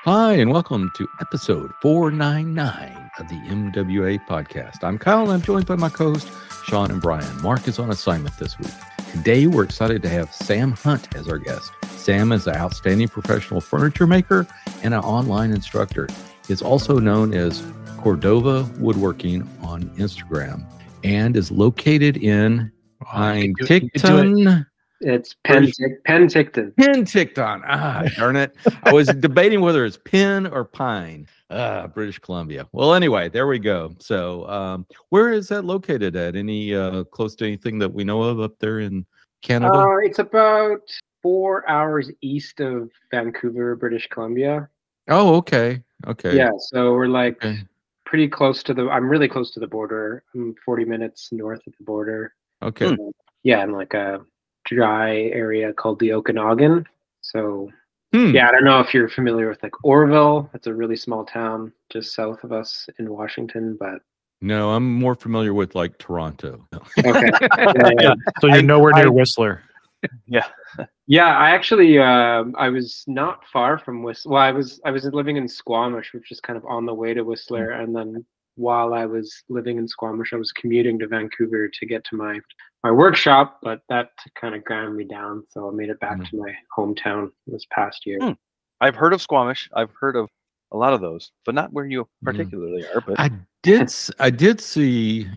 Hi, and welcome to episode 499 of the MWA podcast. I'm Kyle, and I'm joined by my co-host, Sean and Brian. Mark is on assignment this week. Today, we're excited to have Sam Hunt as our guest. Sam is an outstanding professional furniture maker and an online instructor. He's also known as Cordova Woodworking on Instagram and is located in Penticton. It's Penticton. Penticton. Darn it. I was debating whether it's Penn or Pine, British Columbia. Well, anyway, there we go. So where is that located at? Any close to anything that we know of up there in Canada? It's about 4 hours east of Vancouver, British Columbia. Oh, okay. Okay. Yeah, so we're pretty close to I'm really close to the border. I'm 40 minutes north of the border. Okay. Yeah, in like a dry area called the Okanagan. So yeah, I don't know if you're familiar with like Orville. It's a really small town just south of us in Washington, but no, I'm more familiar with like Toronto. Okay. Yeah. So you're nowhere near Whistler. Yeah. Yeah, I actually I was not far from Whistler. Well, I was living in Squamish, which is kind of on the way to Whistler, and then while I was living in Squamish, I was commuting to Vancouver to get to my workshop, but that kind of ground me down, so I made it back to my hometown this past year. I've heard of Squamish. I've heard of a lot of those, but not where you particularly are. But I did see,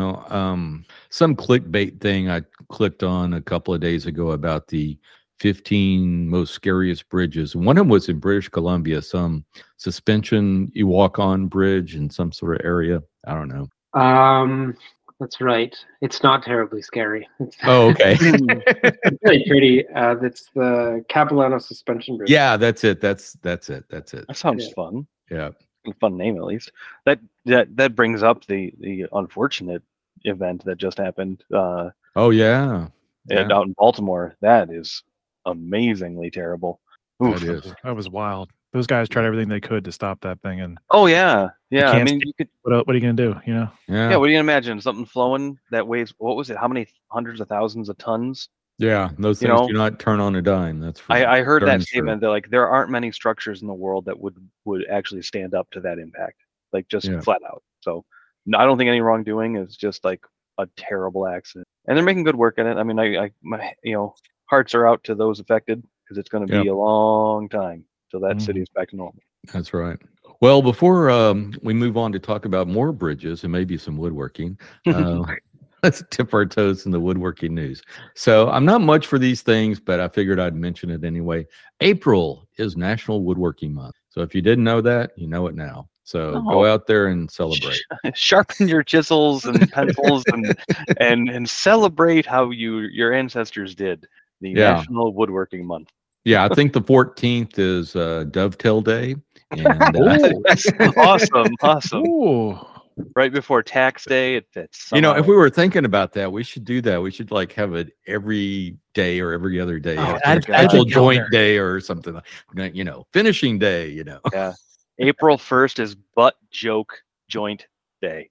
some clickbait thing I clicked on a couple of days ago about the 15 most scariest bridges. One of them was in British Columbia, some suspension you walk on bridge in some sort of area. I don't know. That's right. It's not terribly scary. Oh, okay. It's really pretty. That's the Capilano Suspension Bridge. Yeah, that's it. That's it. That sounds fun. Yeah. Fun name, at least. That brings up the unfortunate event that just happened. Oh yeah. Out in Baltimore. That is amazingly terrible. That is. That was wild. Those guys tried everything they could to stop that thing, and yeah. I mean, you could. What are you gonna do? Yeah. What do you imagine? Something flowing that weighs, what was it? How many hundreds of thousands of tons? Yeah, those things do not turn on a dime. That's for I heard that sure. statement that there aren't many structures in the world that would actually stand up to that impact, flat out. So I don't think any wrongdoing is just like a terrible accident, and they're making good work at it. I mean, my hearts are out to those affected because it's going to be a long time till that city is back to normal. That's right. Well, before we move on to talk about more bridges and maybe some woodworking, let's dip our toes in the woodworking news. So I'm not much for these things, but I figured I'd mention it anyway. April is National Woodworking Month. So if you didn't know that, you know it now. So go out there and celebrate. Sharpen your chisels and pencils and celebrate how your ancestors did. The National Woodworking Month. Yeah, I think the 14th is Dovetail Day. And, that's awesome. Ooh. Right before tax day, it fits. If we were thinking about that, we should do that. We should have it every day or every other day. Actual joint day or something. Finishing day. Yeah. April 1st is butt joke joint day.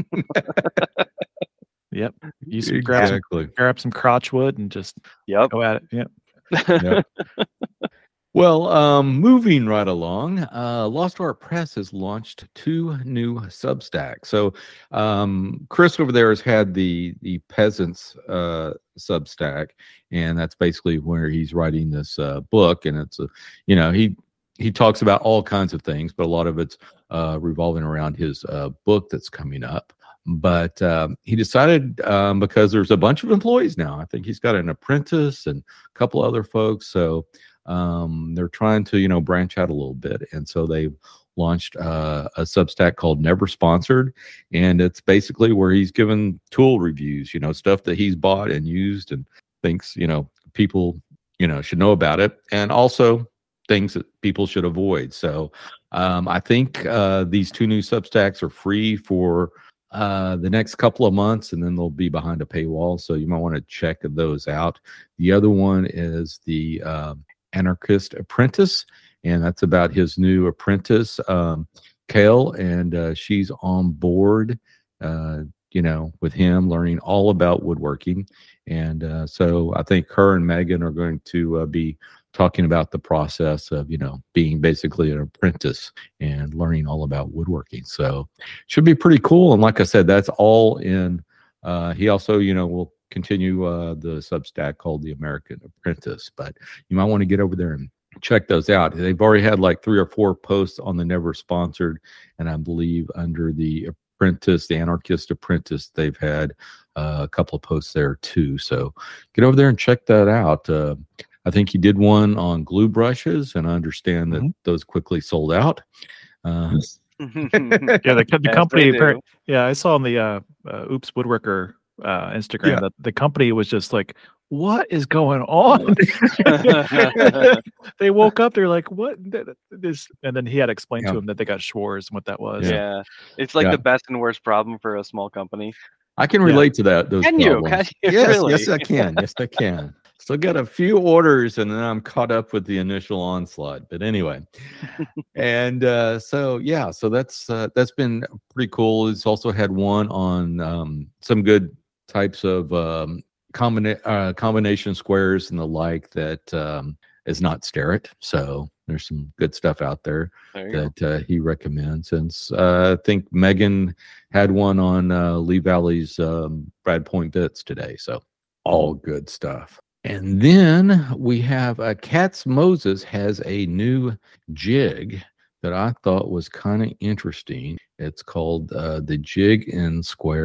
Yep. You should grab some crotch wood and just go at it. Yep. Yep. Well, moving right along, Lost Art Press has launched 2 new Substacks. So Chris over there has had the Peasants Substack, and that's basically where he's writing this book. And it's he talks about all kinds of things, but a lot of it's revolving around his book that's coming up. But he decided because there's a bunch of employees now. I think he's got an apprentice and a couple other folks. So they're trying to branch out a little bit, and so they've launched a Substack called Never Sponsored, and it's basically where he's given tool reviews, stuff that he's bought and used and thinks people should know about it, and also things that people should avoid. So I think these 2 new Substacks are free for the next couple of months, and then they'll be behind a paywall, so you might want to check those out. The other one is the Anarchist Apprentice, and that's about his new apprentice, Kale, and she's on board with him, learning all about woodworking. And so I think her and Megan are going to be talking about the process of, being basically an apprentice and learning all about woodworking. So should be pretty cool. And like I said, that's all in, he also, will continue the Substack called The American Apprentice, but you might want to get over there and check those out. They've already had like 3 or 4 posts on the Never Sponsored, and I believe under the Apprentice, the Anarchist Apprentice, they've had a couple of posts there too. So get over there and check that out. I think he did one on glue brushes, and I understand that those quickly sold out. Yeah, the company. Yeah, I saw on the Oops Woodworker Instagram that the company was just like, what is going on? They woke up, they're like, what this? And then he had explained to him that they got Schwarz and what that was. Yeah, it's like the best and worst problem for a small company. I can relate to that. Those Can you? Yes, really? Yes, I can. Yes, I can. Still got a few orders, and then I'm caught up with the initial onslaught. But anyway, and so that's been pretty cool. It's also had one on some good types of combination squares and the like that is not Starrett. So there's some good stuff out there that he recommends. And I think Megan had one on Lee Valley's Brad Point Bits today. So all good stuff. And then we have Katz Moses has a new jig that I thought was kind of interesting. It's called the Jig and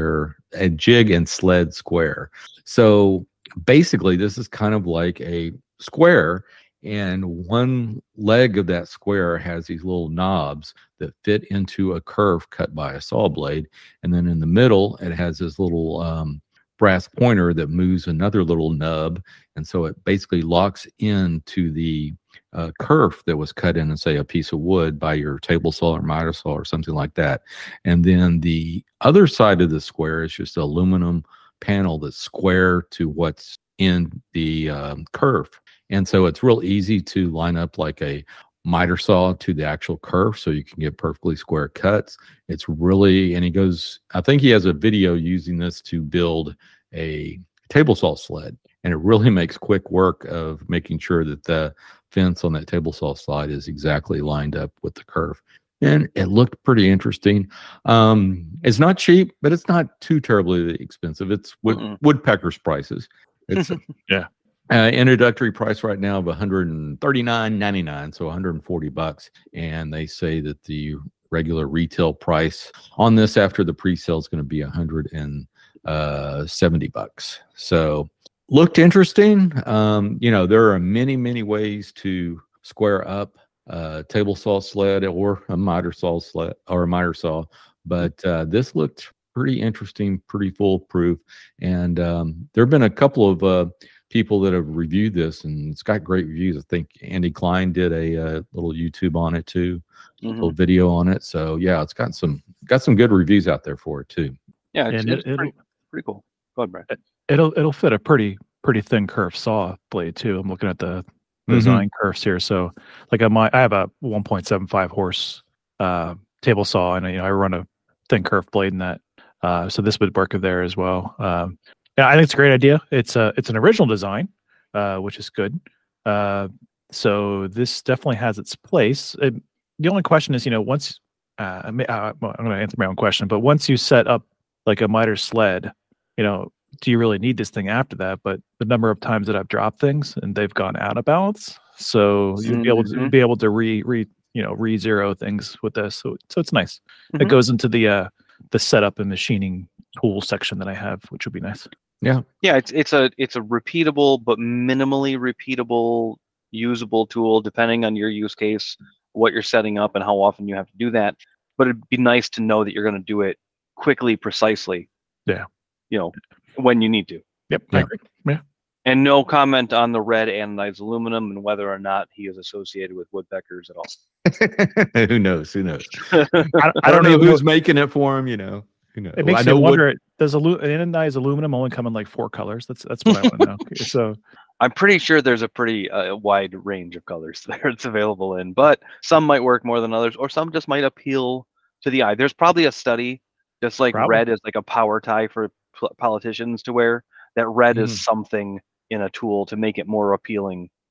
Sled Square. So basically, this is kind of like a square, and one leg of that square has these little knobs that fit into a curve cut by a saw blade, and then in the middle, it has this little brass pointer that moves another little nub, and so it basically locks into the curve that was cut in, say, a piece of wood by your table saw or miter saw or something like that. And then the other side of the square is just an aluminum panel that's square to what's in the curve. And so it's real easy to line up like a miter saw to the actual curve, so you can get perfectly square cuts. It's really, and I think he has a video using this to build a table saw sled, and it really makes quick work of making sure that the fence on that table saw slide is exactly lined up with the curve. And it looked pretty interesting. It's not cheap, but it's not too terribly expensive. It's woodpecker's prices. It's introductory price right now of $139.99, so $140, and they say that the regular retail price on this after the pre-sale is going to be $170. So looked interesting. There are many ways to square up a table saw sled or a miter saw sled or a miter saw, but this looked pretty interesting, pretty foolproof. And there have been a couple of people that have reviewed this, and it's got great reviews. I think Andy Klein did a little YouTube on it too, a little video on it. So yeah, it's got some good reviews out there for it too. Yeah, it's pretty cool. Go ahead, Brad. It'll fit a pretty thin curved saw blade too. I'm looking at the design curves here. So like I have a 1.75 horse table saw, and I run a thin curved blade in that. So this would work there as well. Yeah, I think it's a great idea. It's an original design, which is good. So this definitely has its place. The only question is, once I'm going to answer my own question, but once you set up like a miter sled, do you really need this thing after that? But the number of times that I've dropped things and they've gone out of balance, so you'd be able to re-zero things with this. So it's nice. It goes into the setup and machining tool section that I have, which would be nice. Yeah. It's a repeatable but minimally repeatable, usable tool depending on your use case, what you're setting up, and how often you have to do that. But it'd be nice to know that you're going to do it quickly, precisely. Yeah. When you need to. Yep. I agree. Yeah. And no comment on the red anodized aluminum and whether or not he is associated with woodpeckers at all. Who knows? I don't know who's making it for him. Who knows? It makes me wonder. Does anodized aluminum only come in like 4 colors? That's what I want to know. So I'm pretty sure there's a pretty wide range of colors there it's available in, but some might work more than others, or some just might appeal to the eye. There's probably a study, just like red is like a power tie for politicians to wear, that red is something in a tool to make it more appealing to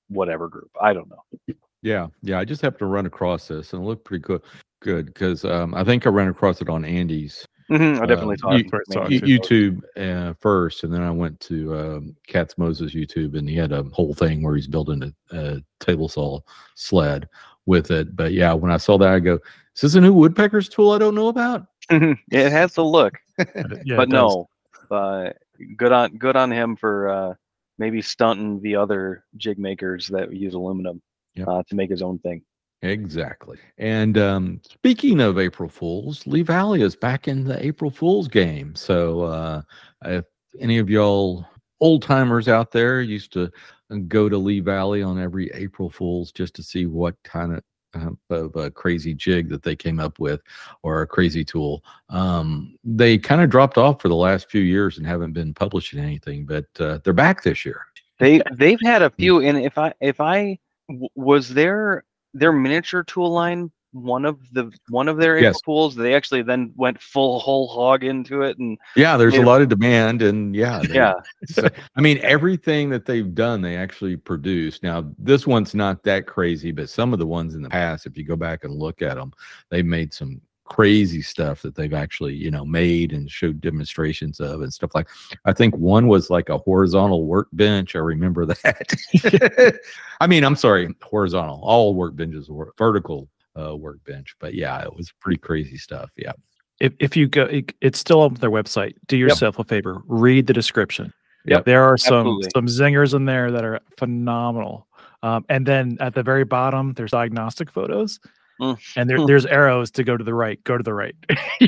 whatever group. I don't know. Yeah. I just happened to run across this and it looked pretty good because I think I ran across it on Andy's. I definitely saw it. YouTube first, and then I went to Katz Moses YouTube, and he had a whole thing where he's building a table saw sled with it. But yeah, when I saw that, I go, "Is this a new woodpecker's tool I don't know about?" It has the look, Yeah, but no. Good on him for maybe stunting the other jig makers that use aluminum to make his own thing. Exactly. And speaking of April Fools, Lee Valley is back in the April Fools game. So if any of y'all old timers out there used to go to Lee Valley on every April Fools just to see what kind of a crazy jig that they came up with or a crazy tool, they kind of dropped off for the last few years and haven't been publishing anything, but they're back this year. They've had a few, and if I was their miniature tool line one of their April Fools, they actually then went full whole hog into it, and there's a lot of demand, and so, I mean, everything that they've done they actually produce. Now this one's not that crazy, but some of the ones in the past, if you go back and look at them, they've made some crazy stuff that they've actually made and showed demonstrations of and stuff. Like I think one was like a horizontal workbench. I remember that. I mean, I'm sorry, horizontal. All workbenches were vertical workbench, but yeah, it was pretty crazy stuff. Yeah. If you go, it's still on their website. Do yourself a favor, read the description. Yep. There are some zingers in there that are phenomenal. And then at the very bottom, there's diagnostic photos. And there's arrows to go to the right. Go to the right.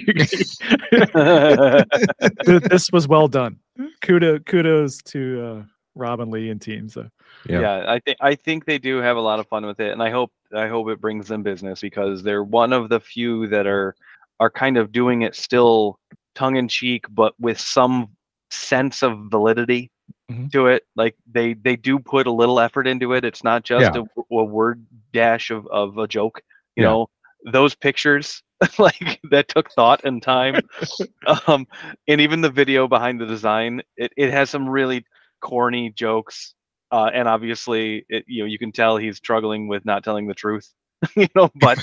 This was well done. Kudos to Rob and Lee and team. So I think they do have a lot of fun with it, and I hope it brings them business because they're one of the few that are kind of doing it still tongue in cheek, but with some sense of validity to it. Like they do put a little effort into it. It's not just a word dash of a joke. You know, those pictures like that took thought and time. And even the video behind the design, it has some really corny jokes. And obviously you can tell he's struggling with not telling the truth, but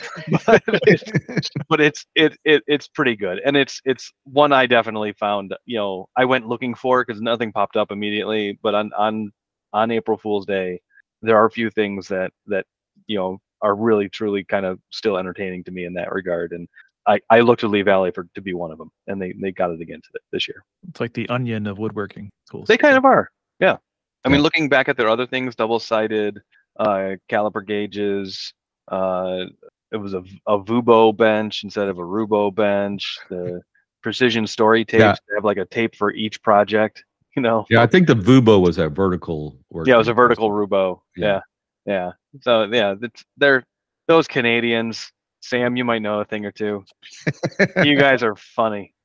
it's pretty good. And it's one I definitely found, I went looking for because nothing popped up immediately, but on April Fool's Day, there are a few things that are really truly kind of still entertaining to me in that regard, and I look to Lee Valley to be one of them, and they got it again this year. It's like the Onion of woodworking tools. They kind of are, yeah. I mean, looking back at their other things, double-sided caliper gauges. It was a Vubo bench instead of a Rubo bench. The precision story tapes. They have like a tape for each project. Yeah, I think the Vubo was a vertical work. Yeah, it was a vertical Rubo. Yeah. So they're those Canadians. Sam, you might know a thing or two. You guys are funny.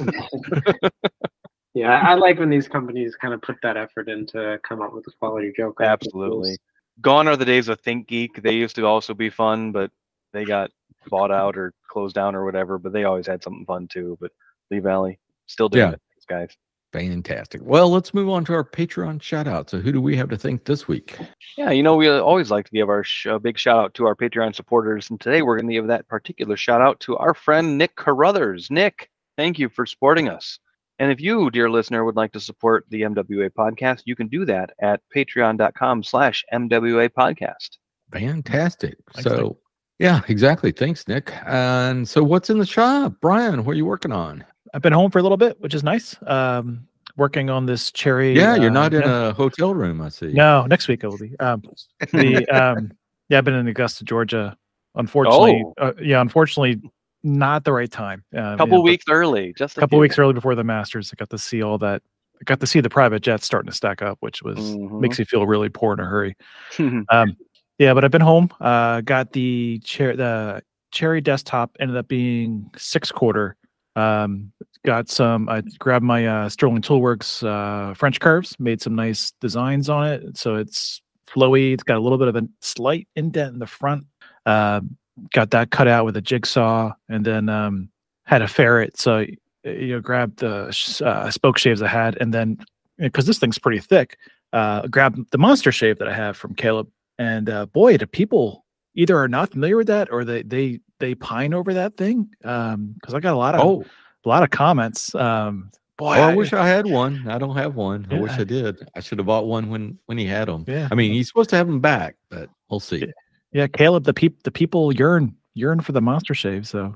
Yeah, I like when these companies kind of put that effort in to come up with a quality joke. Absolutely. Gone are the days of Think Geek. They used to also be fun, but they got bought out or closed down or whatever. But they always had something fun too. But Lee Valley still doing it, these guys. Fantastic. Well, let's move on to our Patreon shout out. So who do we have to thank this week? Yeah, we always like to give our big shout out to our Patreon supporters. And today we're going to give that particular shout out to our friend Nick Carruthers. Nick, thank you for supporting us. And if you, dear listener, would like to support the MWA podcast, you can do that at patreon.com/MWA podcast. Fantastic. Yeah, exactly. Thanks, Nick. And so what's in the shop? Brian, what are you working on? I've been home for a little bit, which is nice. Working on this cherry. Yeah, you're not in a hotel room, I see. No, next week I will be. I've been in Augusta, Georgia. Unfortunately, unfortunately, not the right time. Couple weeks early, just a couple weeks early before the Masters. I got to see all that. I got to see the private jets starting to stack up, which makes you feel really poor in a hurry. But I've been home. Got the cherry desktop, ended up being 6/4. I grabbed my Sterling Toolworks French curves, made some nice designs on it. So it's flowy. It's got a little bit of a slight indent in the front. Got that cut out with a jigsaw, and then had a ferret. So grabbed the spoke shaves I had, and then because this thing's pretty thick, grabbed the monster shave that I have from Caleb And boy, do people either are not familiar with that or they pine over that thing. Because I got a lot of comments. Boy, I wish I had one. I don't have one. Yeah. I wish I did. I should have bought one when he had them. Yeah. I mean, he's supposed to have them back, but we'll see. Yeah, Caleb, the people yearn for the monster shave. So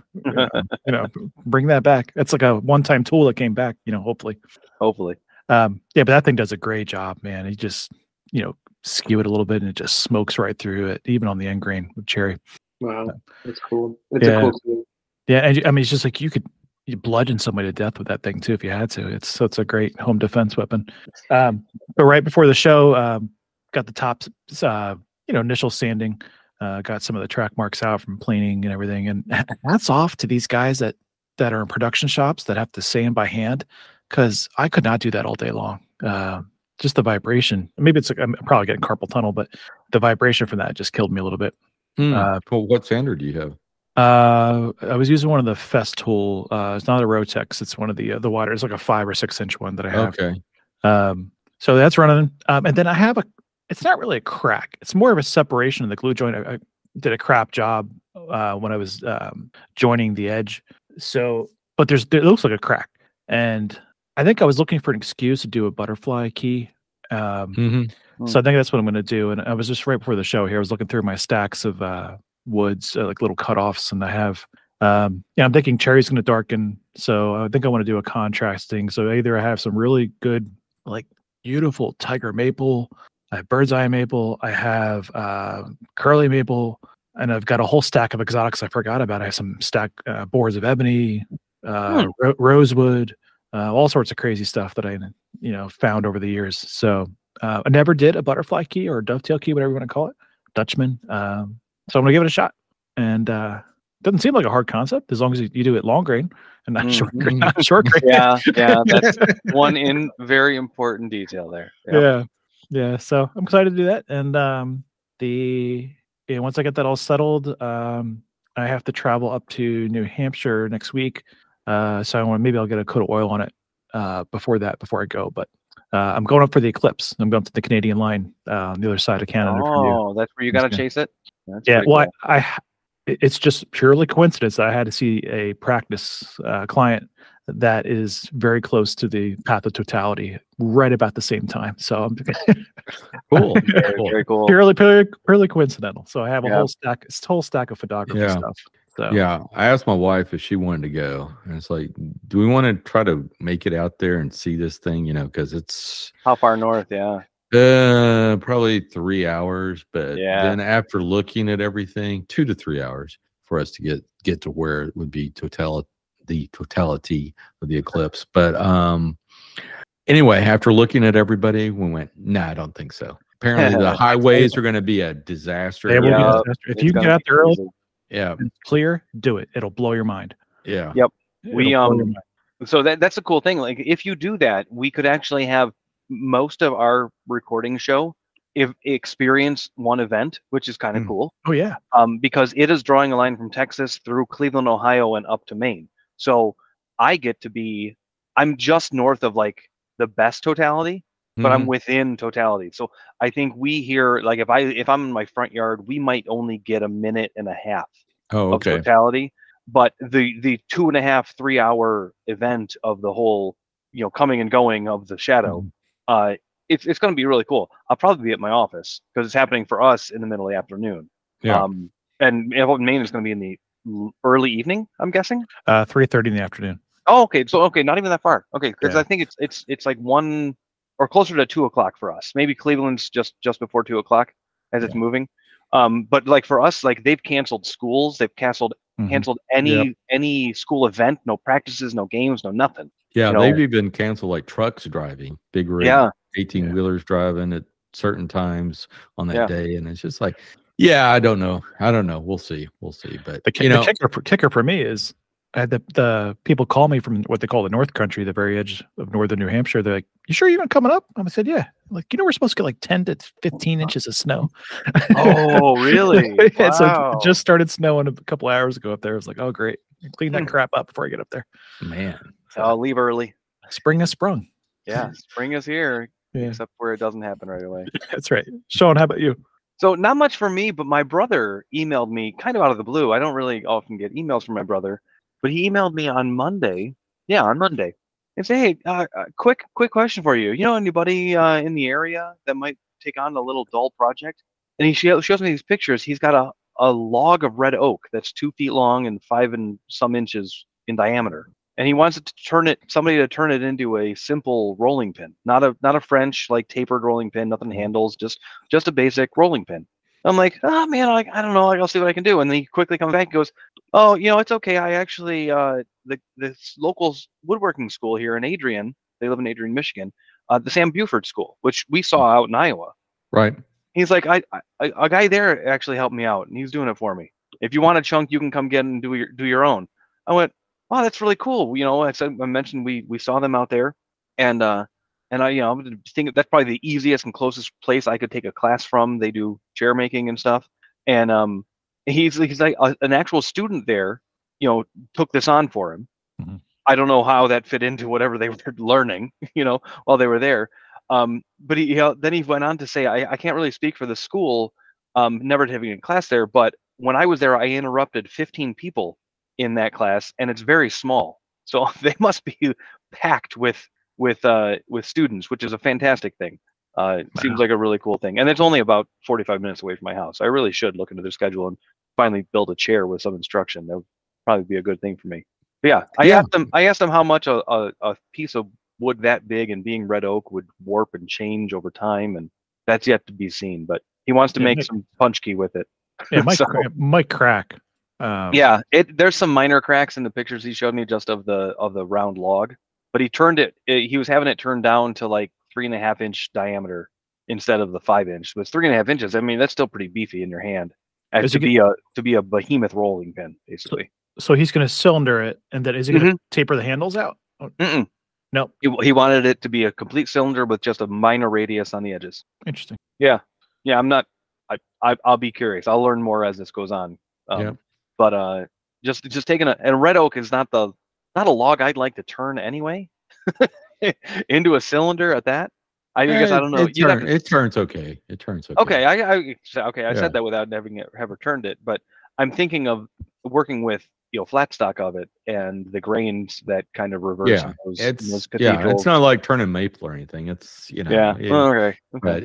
bring that back. That's like a one-time tool that came back. Hopefully. Yeah, but that thing does a great job, man. He just skew it a little bit and it just smokes right through it, even on the end grain with cherry. Wow, that's cool. It's a cool tool. Yeah, and I mean, it's just like you bludgeon somebody to death with that thing too if you had to. It's a great home defense weapon. But right before the show, got the tops, initial sanding, got some of the track marks out from planing and everything. And hats off to these guys that are in production shops that have to sand by hand, because I could not do that all day long. Just the vibration. Maybe it's I'm probably getting carpal tunnel, but the vibration from that just killed me a little bit. Well, what sander do you have? I was using one of the Festool. It's not a Rotex. It's one of the wider. It's like a 5 or 6 inch one that I have. Okay. So that's running. And then I have it's not really a crack. It's more of a separation of the glue joint. I did a crap job when I was joining the edge. So, but it looks like a crack. And I think I was looking for an excuse to do a butterfly key. So I think that's what I'm going to do. And I was just right before the show here. I was looking through my stacks of woods, like little cutoffs, and I have. I'm thinking cherry's going to darken, so I think I want to do a contrasting. So either I have some really good, like beautiful tiger maple, I have bird's eye maple, I have curly maple, and I've got a whole stack of exotics I forgot about. I have some boards of ebony, rosewood. All sorts of crazy stuff that I, found over the years. So I never did a butterfly key or a dovetail key, whatever you want to call it, Dutchman. So I'm gonna give it a shot. And doesn't seem like a hard concept as long as you do it long grain and not short grain. Not short grain. Yeah, that's one very important detail there. Yeah. So I'm excited to do that. And once I get that all settled, I have to travel up to New Hampshire next week. So maybe I'll get a coat of oil on it before I go. But I'm going up for the Eclipse. I'm going to the Canadian line on the other side of Canada. Oh, that's where you got to chase it? That's well, cool. It's just purely coincidence that I had to see a practice client that is very close to the Path of Totality right about the same time. So I'm cool. Very cool. Purely coincidental. So I have a whole stack of photography stuff. So. Yeah, I asked my wife if she wanted to go, and it's like, do we want to try to make it out there and see this thing? Because it's how far north? Yeah, probably 3 hours. But then after looking at everything, 2 to 3 hours for us to get to where it would be the totality of the eclipse. But anyway, after looking at everybody, we went, I don't think so. Apparently, the highways are going to be a disaster. They will be a disaster. If you can get out there early. Yeah, clear. Do it. It'll blow your mind. Yeah. Yep. So that's a cool thing. Like if you do that, we could actually have most of our recording show experience one event, which is kind of cool. Oh yeah. Because it is drawing a line from Texas through Cleveland, Ohio, and up to Maine. So I'm just north of like the best totality, but I'm within totality. So I think we here, like if I'm in my front yard, we might only get a minute and a half of totality. But the 2.5, 3 hour event of the whole, coming and going of the shadow, it's going to be really cool. I'll probably be at my office because it's happening for us in the middle of the afternoon. Yeah. And Maine is going to be in the early evening, I'm guessing. 3:30 in the afternoon. Oh, okay. So not even that far. Okay, because I think it's like 1 or closer to 2 o'clock for us. Maybe Cleveland's just before 2 o'clock as it's moving. But like for us, like they've canceled schools. They've canceled any school event, no practices, no games, no nothing. Yeah, they've even canceled like trucks driving, big rig, 18-wheelers driving at certain times on that day, and it's just like, I don't know. We'll see. But the kicker for me is I had the people call me from what they call the North Country, the very edge of northern New Hampshire. They're like, "You sure you're not coming up?" I said, "Yeah." I'm like, we're supposed to get like 10 to 15 inches of snow. Oh, really? Wow. So it just started snowing a couple hours ago up there. I was like, "Oh, great! Clean that crap up before I get up there." Man, so I'll leave early. Spring has sprung. Yeah, spring is here, except where it doesn't happen right away. That's right. Sean, how about you? So not much for me, but my brother emailed me kind of out of the blue. I don't really often get emails from my brother, but he emailed me on Monday. Yeah, on Monday, and say, hey, quick question for you. You know anybody in the area that might take on a little doll project? And he shows me these pictures. He's got a log of red oak that's 2 feet long and 5 and some inches in diameter, and he wants it to somebody to turn it into a simple rolling pin, not a French like tapered rolling pin, nothing handles, just a basic rolling pin. I'm like, oh man, I don't know, I'll see what I can do. And then he quickly comes back and goes, oh, it's okay. I actually the local woodworking school here in Adrian, they live in Adrian, Michigan, the Sam Buford School, which we saw out in Iowa. Right. He's like, a guy there actually helped me out, and he's doing it for me. If you want a chunk, you can come get and do your own. I went, wow, that's really cool. I mentioned we saw them out there, and I think that's probably the easiest and closest place I could take a class from. They do chair making and stuff, and he's like an actual student there, took this on for him. Mm-hmm. I don't know how that fit into whatever they were learning, while they were there. But then he went on to say, I can't really speak for the school, never having a class there, but when I was there, I interrupted 15 people in that class, and it's very small, so they must be packed with students, which is a fantastic thing. It seems like a really cool thing, and it's only about 45 minutes away from my house. I really should look into their schedule and finally build a chair with some instruction. That would probably be a good thing for me. But yeah, I asked them how much a piece of wood that big and being red oak would warp and change over time, and that's yet to be seen. But he wants to make some punch key with it. Yeah, it might crack. Yeah, there's some minor cracks in the pictures he showed me just of the round log, but he was having it turned down to like 3.5 inch diameter instead of the 5 inch. So it's 3.5 inches. I mean, that's still pretty beefy in your hand. To be a behemoth rolling pin, basically. So he's going to cylinder it, and then is he going to taper the handles out? Mm-mm. No. He wanted it to be a complete cylinder with just a minor radius on the edges. Interesting. Yeah. I'm not. I'll be curious. I'll learn more as this goes on. But just taking a red oak is not a log I'd like to turn anyway into a cylinder at that. I guess I don't know. It turns okay. It turns okay. Okay, I said that without ever turned it, but I'm thinking of working with flat stock of it and the grains that kind of reverse. It's not like turning maple or anything. It's okay. But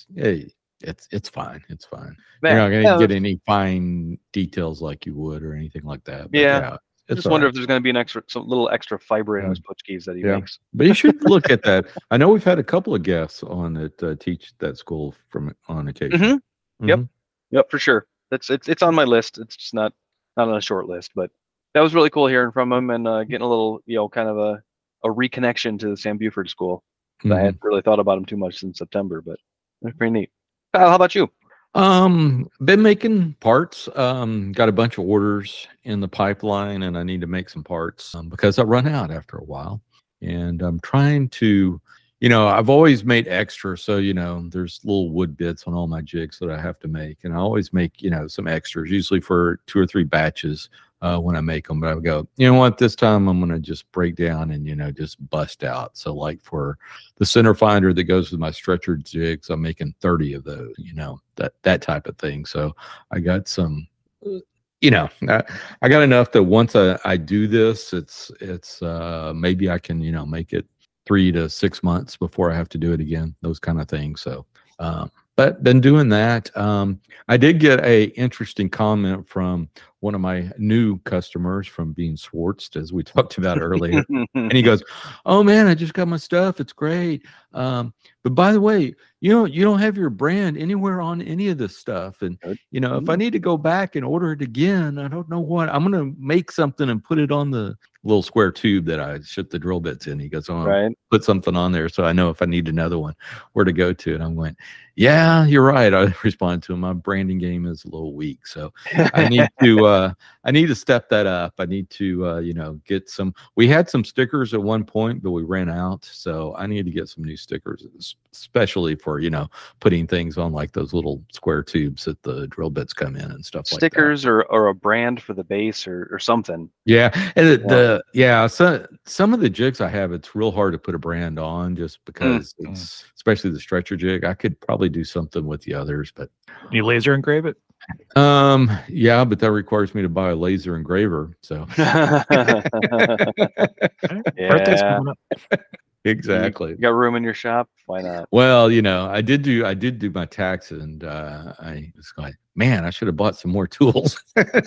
it's fine. It's fine. You're not going to get any fine details like you would or anything like that. But I just wonder if there's going to be some little extra fiber in those putchkeys that he makes. But you should look at that. I know we've had a couple of guests on that teach that school on occasion. Mm-hmm. Mm-hmm. Yep, for sure. It's on my list. It's just not on a short list, but that was really cool hearing from him and getting a little kind of a reconnection to the Sam Buford School. Mm-hmm. I hadn't really thought about him too much since September, but it's pretty neat. Kyle, how about you? Been making parts. Got a bunch of orders in the pipeline, and I need to make some parts because I run out after a while. And I'm trying to, I've always made extra. So, there's little wood bits on all my jigs that I have to make. And I always make, some extras, usually for 2 or 3 batches when I make them. But I would go, you know what, this time I'm going to just break down and, just bust out. So like for the center finder that goes with my stretcher jigs, I'm making 30 of those, that type of thing. So I got some, I got enough that once I do this, it's maybe I can, make it 3 to 6 months before I have to do it again, those kind of things. So, but been doing that. I did get a interesting comment from one of my new customers from being Swartzed, as we talked about earlier. And he goes, "Oh man, I just got my stuff. It's great. But by the way, you don't have your brand anywhere on any of this stuff. And, if I need to go back and order it again, I don't know what. I'm going to make something and put it on the little square tube that I ship the drill bits in." He goes, put something on there so I know if I need another one, where to go to. And I'm going, yeah, you're right. I responded to him. My branding game is a little weak. So I need to to step that up. I need to get some. We had some stickers at one point, but we ran out. So I need to get some new stickers, especially for putting things on like those little square tubes that the drill bits come in and stuff like that. Stickers or a brand for the base or something. Yeah, and so some of the jigs I have, it's real hard to put a brand on just because it's especially the stretcher jig. I could probably do something with the others, but you laser engrave it. Yeah, but that requires me to buy a laser engraver. So yeah, exactly. You got room in your shop? Why not? Well, I did do my taxes, and I was like, man, I should have bought some more tools.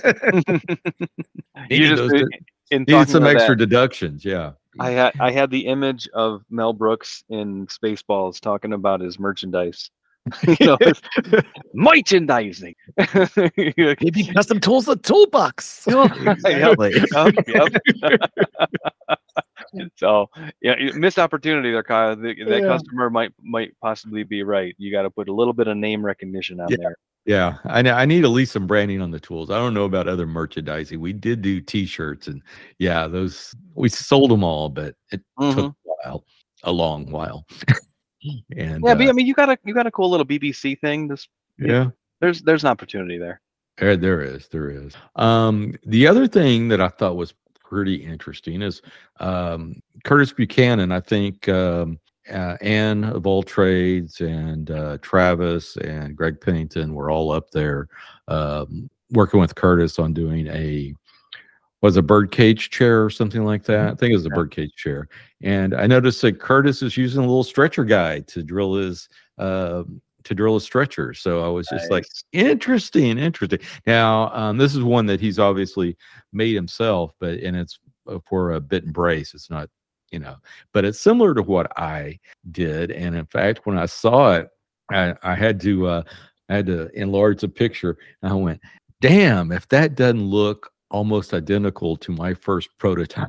Needed some extra deductions. Yeah. I had the image of Mel Brooks in Spaceballs talking about his merchandise. Merchandising. Maybe custom tools, the toolbox. Exactly. Yep. So missed opportunity there, Kyle. That customer might possibly be right. You got to put a little bit of name recognition on there. Yeah, I need at least some branding on the tools. I don't know about other merchandising. We did do T-shirts, and those we sold them all, but it took a long while. And but I mean, you got a cool little BBC thing. There's an opportunity there. There is. The other thing that I thought was pretty interesting is Curtis Buchanan. I think Ann of All Trades and Travis and Greg Pennington were all up there working with Curtis on doing a birdcage chair or something like that. I think it was a birdcage chair. And I noticed that Curtis is using a little stretcher guide to drill his stretcher. So I was just like, interesting. Now, this is one that he's obviously made himself, and it's for a bit and brace. It's not, but it's similar to what I did. And in fact, when I saw it, I had to enlarge the picture. And I went, damn, if that doesn't look almost identical to my first prototype.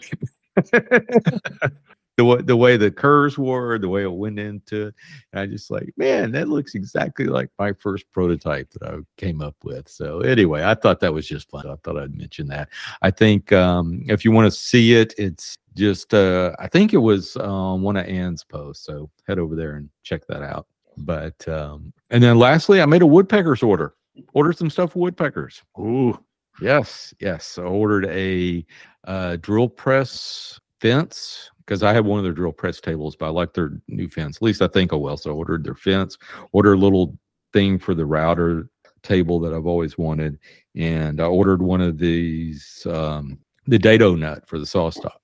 The way the curves were, the way it went into it. And I just like, man, that looks exactly like my first prototype that I came up with. So anyway, I thought that was just fun. I thought I'd mention that. I think if you want to see it, it's just, I think it was one of Ann's posts. So head over there and check that out. But, and then lastly, I made a woodpeckers order. Ordered some stuff for woodpeckers. Ooh. Yes. I ordered a drill press fence because I have one of their drill press tables, but I like their new fence. At least I think I will. So I ordered their fence, ordered a little thing for the router table that I've always wanted, and I ordered one of these the dado nut for the saw stop.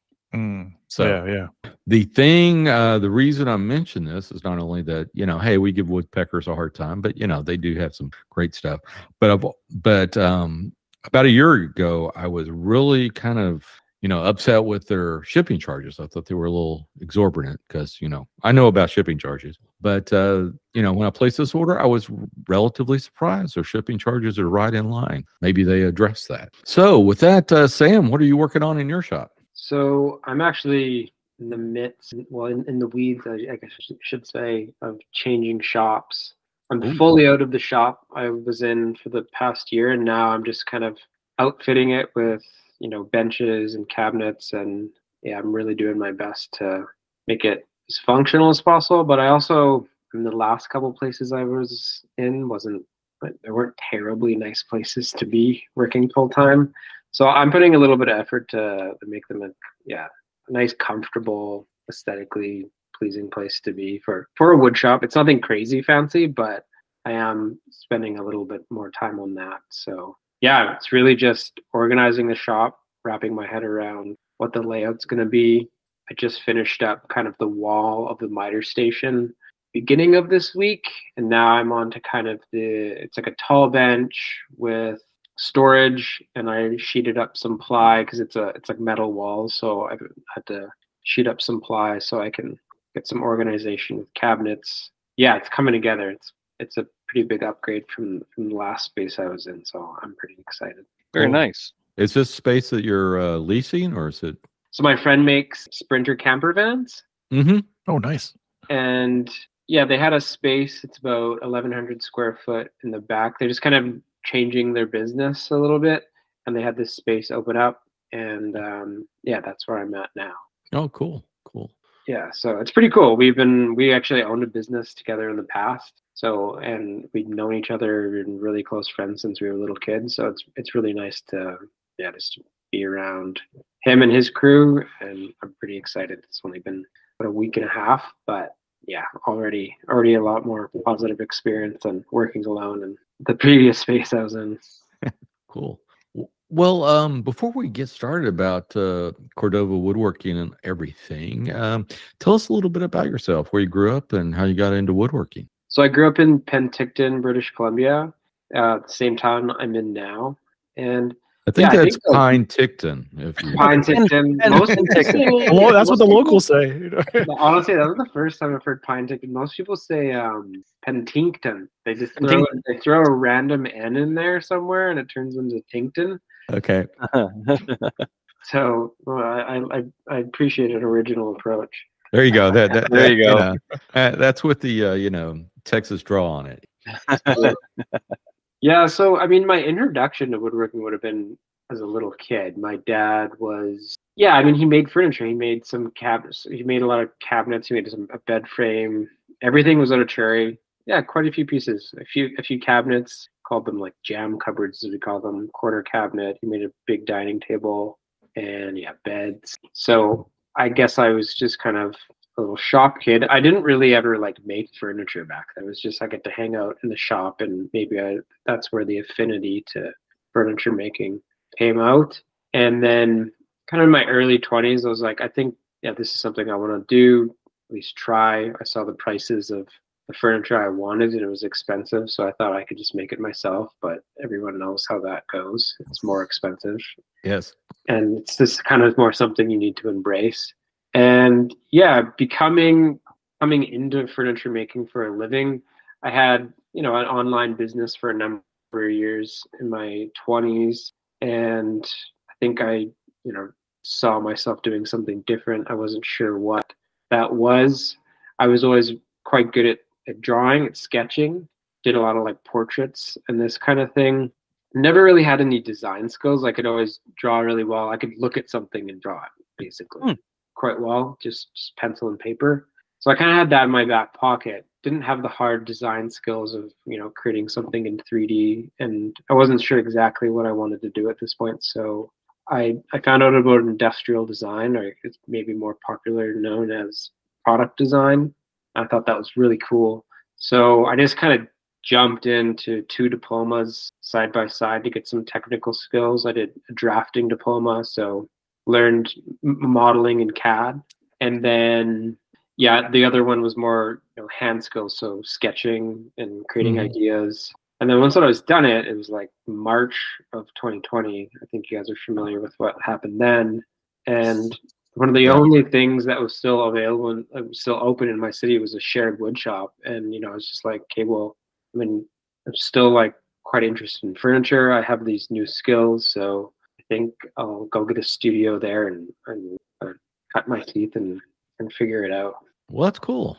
So the thing, the reason I mention this is not only that hey, we give woodpeckers a hard time, but they do have some great stuff. But about a year ago, I was really kind of upset with their shipping charges. I thought they were a little exorbitant because I know about shipping charges, but when I placed this order, I was relatively surprised. Their shipping charges are right in line. Maybe they address that. So with that, Sam, what are you working on in your shop? So I'm actually in the midst, in the weeds, I guess I should say, of changing shops. I'm fully out of the shop I was in for the past year, and now I'm just kind of outfitting it with, benches and cabinets, and I'm really doing my best to make it as functional as possible. But I also, in the last couple places I was in, there weren't terribly nice places to be working full time. So I'm putting a little bit of effort to make them a nice, comfortable, aesthetically pleasing place to be for a wood shop. It's nothing crazy fancy, but I am spending a little bit more time on that. So it's really just organizing the shop, wrapping my head around what the layout's going to be. I just finished up kind of the wall of the miter station beginning of this week, and now I'm on to kind of it's like a tall bench with storage, and I sheeted up some ply because it's like metal walls, so I had to sheet up some ply so I can get some organization with cabinets. It's coming together. It's a pretty big upgrade from the last space I was in, so I'm pretty excited. Very nice. Is this space that you're leasing, or is it? So my friend makes Sprinter camper vans. Mm-hmm. Oh, nice. And they had a space. It's about 1,100 square foot in the back. They're just kind of changing their business a little bit. and they had this space open up, and that's where I'm at now. Oh, cool. Yeah, so it's pretty cool. We actually owned a business together in the past. So, and we'd known each other and really close friends since we were little kids. So it's really nice to just be around him and his crew, and I'm pretty excited. It's only been about a week and a half, but yeah, already a lot more positive experience than working alone in the previous space I was in. Cool. Well, before we get started about Cordova Woodworking and everything, tell us a little bit about yourself, where you grew up and how you got into woodworking. So I grew up in Penticton, British Columbia, the same town I'm in now. And I think that's Pine Ticton. Pine Ticton. That's what the locals say. Honestly, that was the first time I've heard Pine Ticton. Most people say Penticton. They just throw a random N in there somewhere, and it turns into Tincton. Okay. So I appreciate an original approach. There you go. There you go. That's with the Texas draw on it. Yeah, so I mean, my introduction to woodworking would have been as a little kid. My dad he made furniture. He made some cabinets. He made a lot of cabinets. He made a bed frame. Everything was out of cherry. Yeah, quite a few pieces. A few cabinets. Called them like jam cupboards, as we call them. Corner cabinet. He made a big dining table, and beds. So I guess I was just kind of a little shop kid. I didn't really ever make furniture back then. It was just I get to hang out in the shop, and maybe that's where the affinity to furniture making came out. And then kind of in my early 20s, I was like, I think, this is something I want to do, at least try. I saw the prices of the furniture I wanted, and it was expensive. So I thought I could just make it myself, but everyone knows how that goes. It's more expensive. Yes. And it's just kind of more something you need to embrace. And coming into furniture making for a living, I had, an online business for a number of years in my 20s. And I think I, saw myself doing something different. I wasn't sure what that was. I was always quite good at drawing, at sketching, did a lot of portraits and this kind of thing. Never really had any design skills. I could always draw really well. I could look at something and draw it, basically. Quite well, just pencil and paper. So I kind of had that in my back pocket. Didn't have the hard design skills of, creating something in 3D. And I wasn't sure exactly what I wanted to do at this point. So I found out about industrial design, or it's maybe more popular known as product design. I thought that was really cool. So I just kind of jumped into 2 diplomas side by side to get some technical skills. I did a drafting diploma, so learned modeling in CAD. And then, the other one was more hand skills, so sketching and creating ideas. And then once I was done it was March of 2020. I think you guys are familiar with what happened then. And one of the only things that was still available and still open in my city was a shared wood shop. And, I was just like, okay, well, I'm still quite interested in furniture. I have these new skills, so I think I'll go get a studio there and cut my teeth and figure it out. Well, that's cool.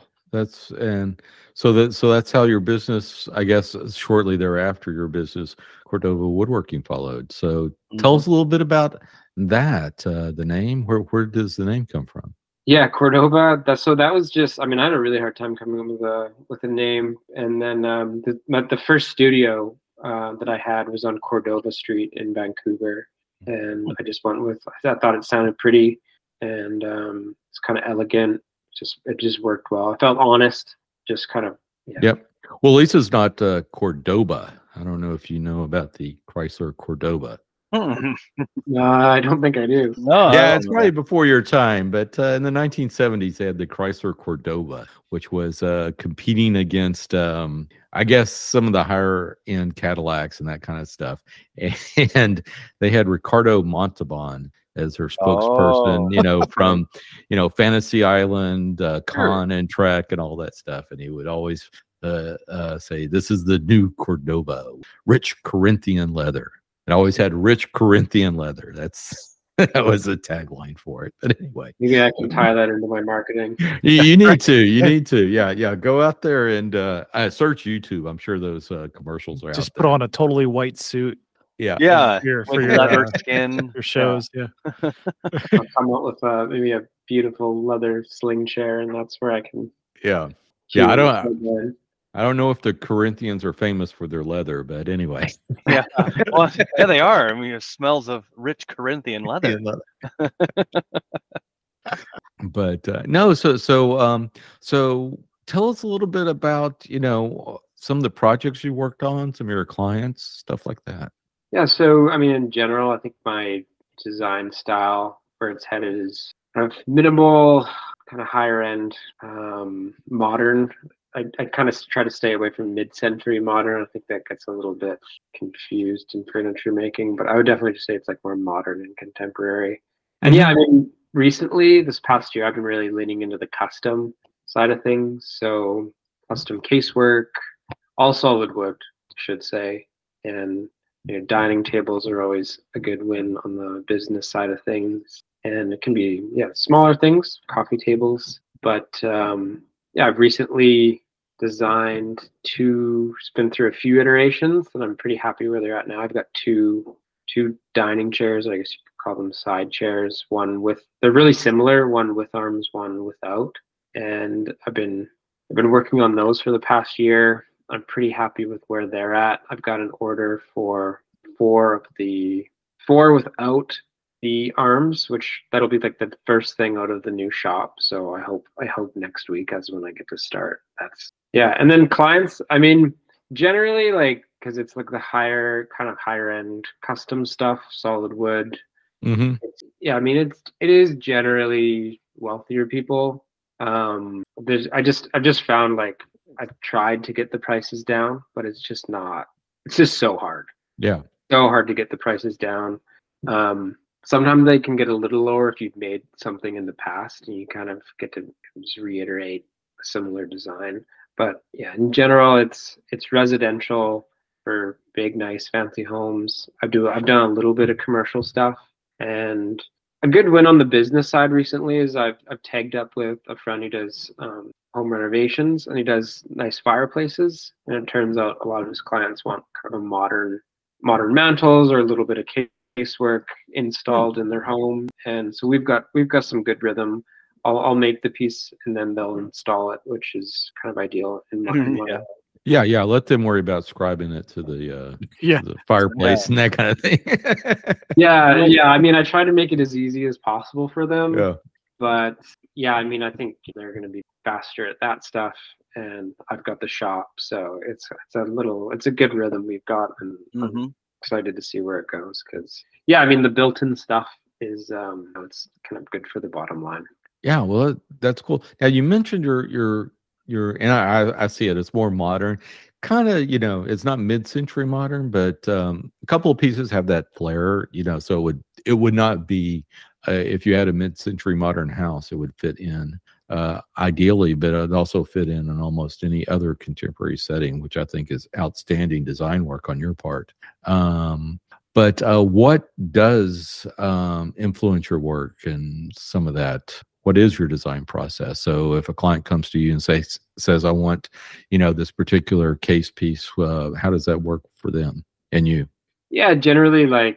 So that's how your business, I guess, shortly thereafter, your business, Cordova Woodworking, followed. So tell us a little bit about that. The name, where does the name come from? Yeah, Cordova. That was just. I had a really hard time coming up with a name, and then the first studio that I had was on Cordova Street in Vancouver, and I just went with. I thought it sounded pretty, and it's kind of elegant. It just worked well. I felt honest. Just kind of. Yeah. Yep. Well, Lisa's not Cordoba. I don't know if you know about the Chrysler Cordoba. No, I don't think I do. No, yeah, it's probably before your time, but in the 1970s, they had the Chrysler Cordoba, which was competing against, I guess, some of the higher end Cadillacs and that kind of stuff. And they had Ricardo Montalban as her spokesperson, from, Fantasy Island, Con and Trek and all that stuff. And he would always say, this is the new Cordoba, rich Corinthian leather. It always had rich Corinthian leather. That was a tagline for it. But anyway, maybe I can tie that into my marketing. You need to. Yeah. Go out there and search YouTube. I'm sure those commercials are just out put there. On a totally white suit. Yeah. Yeah, for with your, leather skin. your shows. Yeah. I'll come up with maybe a beautiful leather sling chair, and that's where I can. Yeah. cue Yeah. in. I don't know if the Corinthians are famous for their leather, but anyway. Yeah. Well, yeah, they are. I mean, it smells of rich Corinthian leather. But no, so tell us a little bit about, some of the projects you worked on, some of your clients, stuff like that. Yeah, so I mean, in general, I think my design style, where it's headed, is kind of minimal, kind of higher end, modern. I kind of try to stay away from mid-century modern. I think that gets a little bit confused in furniture making, but I would definitely just say it's like more modern and contemporary. And yeah, I mean, recently, this past year, I've been really leaning into the custom side of things. So custom casework, all solid wood, I should say, and dining tables are always a good win on the business side of things. And it can be, smaller things, coffee tables. But I've recently designed it's been through a few iterations, and I'm pretty happy where they're at now. I've got two dining chairs, I guess you could call them side chairs. They're really similar, one with arms, one without. And I've been working on those for the past year. I'm pretty happy with where they're at. I've got an order for four without the arms, which that'll be like the first thing out of the new shop. So I hope next week is when I get to start. And then clients, I mean, generally, like, because it's like the higher end custom stuff, solid wood. Mm-hmm. I mean, it is generally wealthier people. I've just found, like, I've tried to get the prices down, but it's just so hard. Yeah. So hard to get the prices down. Sometimes they can get a little lower if you've made something in the past and you kind of get to just reiterate a similar design. But yeah, in general, it's residential for big, nice, fancy homes. I've done a little bit of commercial stuff, and a good win on the business side recently is I've tagged up with a friend who does home renovations, and he does nice fireplaces. And it turns out a lot of his clients want kind of modern mantles or a little bit of casework installed in their home, and so we've got some good rhythm. I'll make the piece and then they'll install it, which is kind of ideal in my Yeah. Let them worry about scribing it to the fireplace and that kind of thing. Yeah. I mean, I try to make it as easy as possible for them. Yeah. But yeah, I mean, I think they're going to be faster at that stuff, and I've got the shop, so it's a good rhythm we've got, and I'm excited to see where it goes. Because I mean, the built-in stuff is it's kind of good for the bottom line. Yeah, well, that's cool. Now you mentioned your and I see it. It's more modern, kind of. It's not mid-century modern, but a couple of pieces have that flair. So it would not be if you had a mid-century modern house, it would fit in ideally, but it'd also fit in almost any other contemporary setting, which I think is outstanding design work on your part. But what does influence your work and some of that? What is your design process? So if a client comes to you and says, I want, this particular case piece, how does that work for them and you? Yeah, generally, like,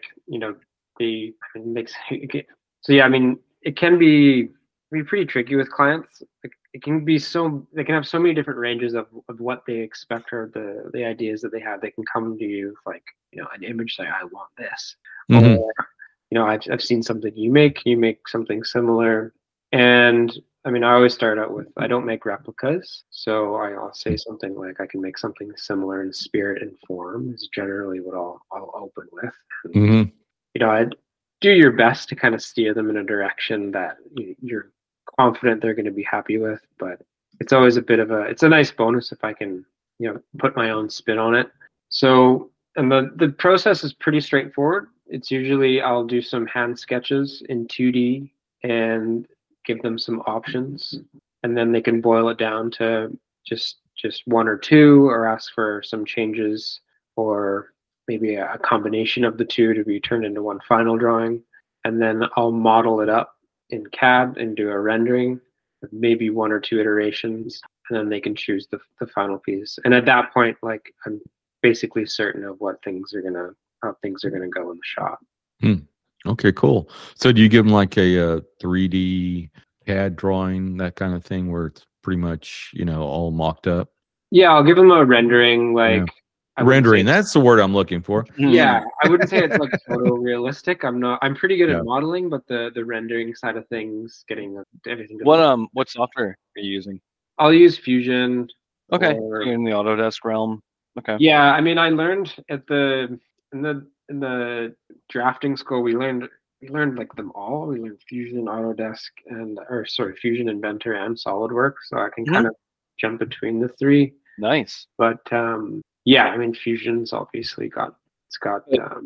I mean, it can be pretty tricky with clients. It can be they can have so many different ranges of what they expect or the ideas that they have. They can come to you with, like, an image, say, I want this. Mm-hmm. Or, I've seen something you make. Can you make something similar? And I mean, I always start out with, I don't make replicas. So I'll say something like, I can make something similar in spirit and form is generally what I'll open with. And, I'd do your best to kind of steer them in a direction that you're confident they're going to be happy with. But it's always it's a nice bonus if I can, put my own spin on it. So, and the process is pretty straightforward. It's usually I'll do some hand sketches in 2D and give them some options, and then they can boil it down to just one or two, or ask for some changes, or maybe a combination of the two to be turned into one final drawing. And then I'll model it up in CAD and do a rendering, maybe one or two iterations, and then they can choose the final piece. And at that point, like, I'm basically certain of what things are gonna things are going to go in the shop. Okay, cool. So do you give them like a 3D CAD drawing, that kind of thing, where it's pretty much, all mocked up? Yeah, I'll give them a rendering, like rendering. That's the word I'm looking for. Yeah, I wouldn't say it's like photorealistic. I'm pretty good at modeling, but the rendering side of things, getting everything. What software are you using? I'll use Fusion. Okay, you're in the Autodesk realm. Okay. Yeah, I mean, I learned in the drafting school, we learned like them all. We learned Fusion, Autodesk, Fusion, Inventor, and SolidWorks. So I can kind of jump between the three. Nice. But yeah, I mean, Fusion's obviously it's got.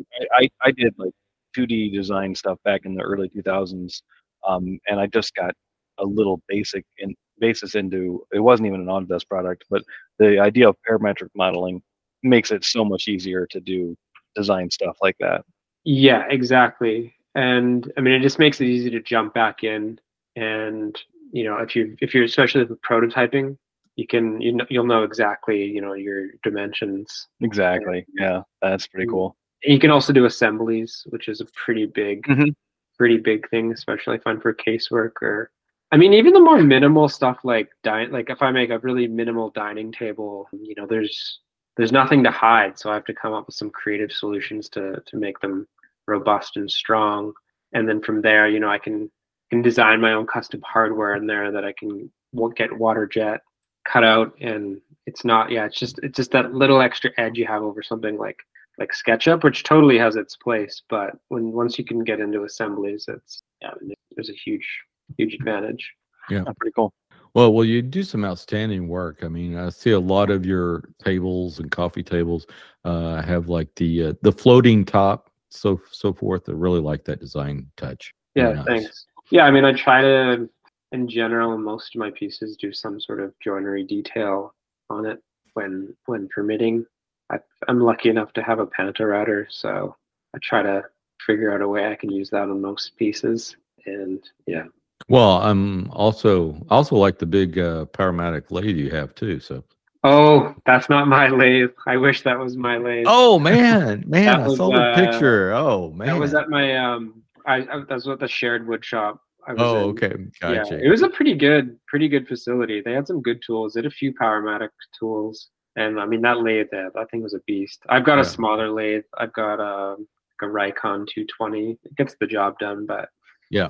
I did like 2D design stuff back in the early 2000s, and I just got a little basis into. It wasn't even an Autodesk product, but the idea of parametric modeling makes it so much easier to do design stuff like that. Yeah, exactly. And I mean, it just makes it easy to jump back in, and if you're especially with prototyping, you'll know exactly your dimensions. Exactly. Yeah, that's pretty cool. And you can also do assemblies, which is a pretty big thing, especially fun for casework. Or I mean, even the more minimal stuff like if I make a really minimal dining table, there's nothing to hide, so I have to come up with some creative solutions to make them robust and strong. And then from there, I can design my own custom hardware in there that I can get water jet cut out, and it's just that little extra edge you have over something like SketchUp, which totally has its place. But once you can get into assemblies, there's a huge advantage. Yeah, that's pretty cool. Well, you do some outstanding work. I mean, I see a lot of your tables and coffee tables have like the floating top, so forth. I really like that design touch. Yeah, nice. Thanks. Yeah, I mean, I try to, in general, most of my pieces do some sort of joinery detail on it when permitting. I'm lucky enough to have a Panta router, so I try to figure out a way I can use that on most pieces. And yeah. Well, I'm also like the big Powermatic lathe you have too. So. Oh, that's not my lathe. I wish that was my lathe. Oh man, I saw the picture. Oh man, that was at my that's what the shared wood shop. Okay, gotcha. Yeah, it was a pretty good facility. They had some good tools. They had a few Powermatic tools, and I mean that lathe, that thing was a beast. I've got a smaller lathe. I've got a Rikon 220. It gets the job done, but yeah.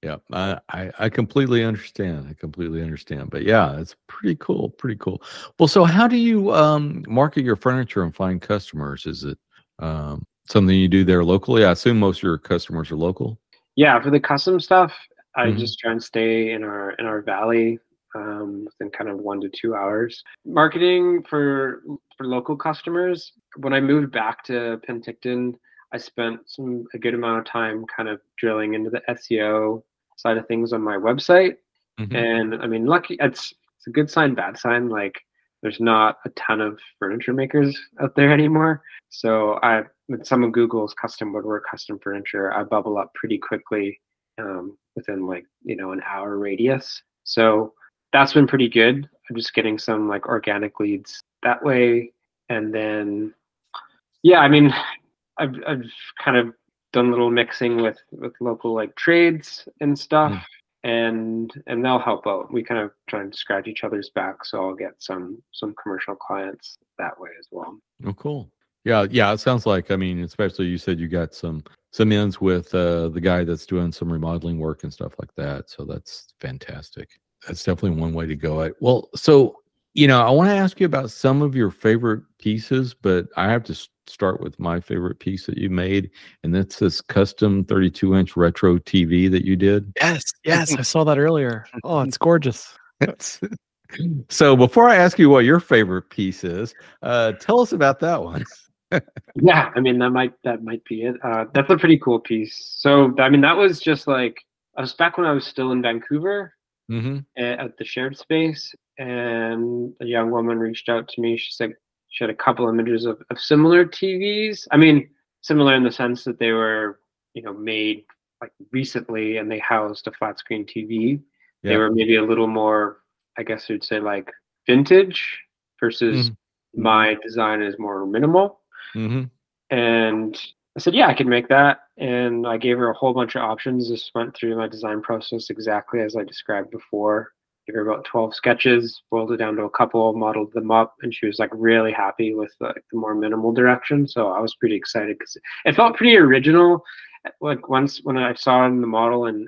I completely understand. But yeah, it's pretty cool. Well, so how do you market your furniture and find customers? Is it something you do there locally? I assume most of your customers are local. Yeah, for the custom stuff, I just try and stay in our valley within kind of 1 to 2 hours. Marketing for local customers. When I moved back to Penticton, I spent a good amount of time kind of drilling into the SEO side of things on my website. And I mean, lucky, it's a good sign, bad sign. Like there's not a ton of furniture makers out there anymore. So with some of Google's custom woodwork, custom furniture, I bubble up pretty quickly within like, an hour radius. So that's been pretty good. I'm just getting some like organic leads that way. And then, yeah, I mean, I've kind of done a little mixing with local like trades and stuff, and they'll help out. We kind of try and scratch each other's back, so I'll get some commercial clients that way as well. Oh, cool. Yeah. It sounds like, I mean, especially you said you got some ends with the guy that's doing some remodeling work and stuff like that. So that's fantastic. That's definitely one way to go. Well, so I want to ask you about some of your favorite pieces, but I have to start with my favorite piece that you made, and that's this custom 32-inch retro TV that you did. Yes, I saw that earlier. Oh, it's gorgeous. So before I ask you what your favorite piece is, tell us about that one. Yeah, I mean that might be it. That's a pretty cool piece. So I mean that was just like I was back when I was still in Vancouver at the shared space, and a young woman reached out to me. She said she had a couple images of similar TVs. I mean, similar in the sense that they were, made like recently and they housed a flat screen TV. Yeah. They were maybe a little more, I guess you'd say like vintage versus my design is more minimal. And I said, yeah, I can make that. And I gave her a whole bunch of options, just went through my design process exactly as I described before. Gave her about 12 sketches, boiled it down to a couple, modeled them up, and she was like really happy with the more minimal direction. So I was pretty excited because it felt pretty original. Like once when I saw it in the model, and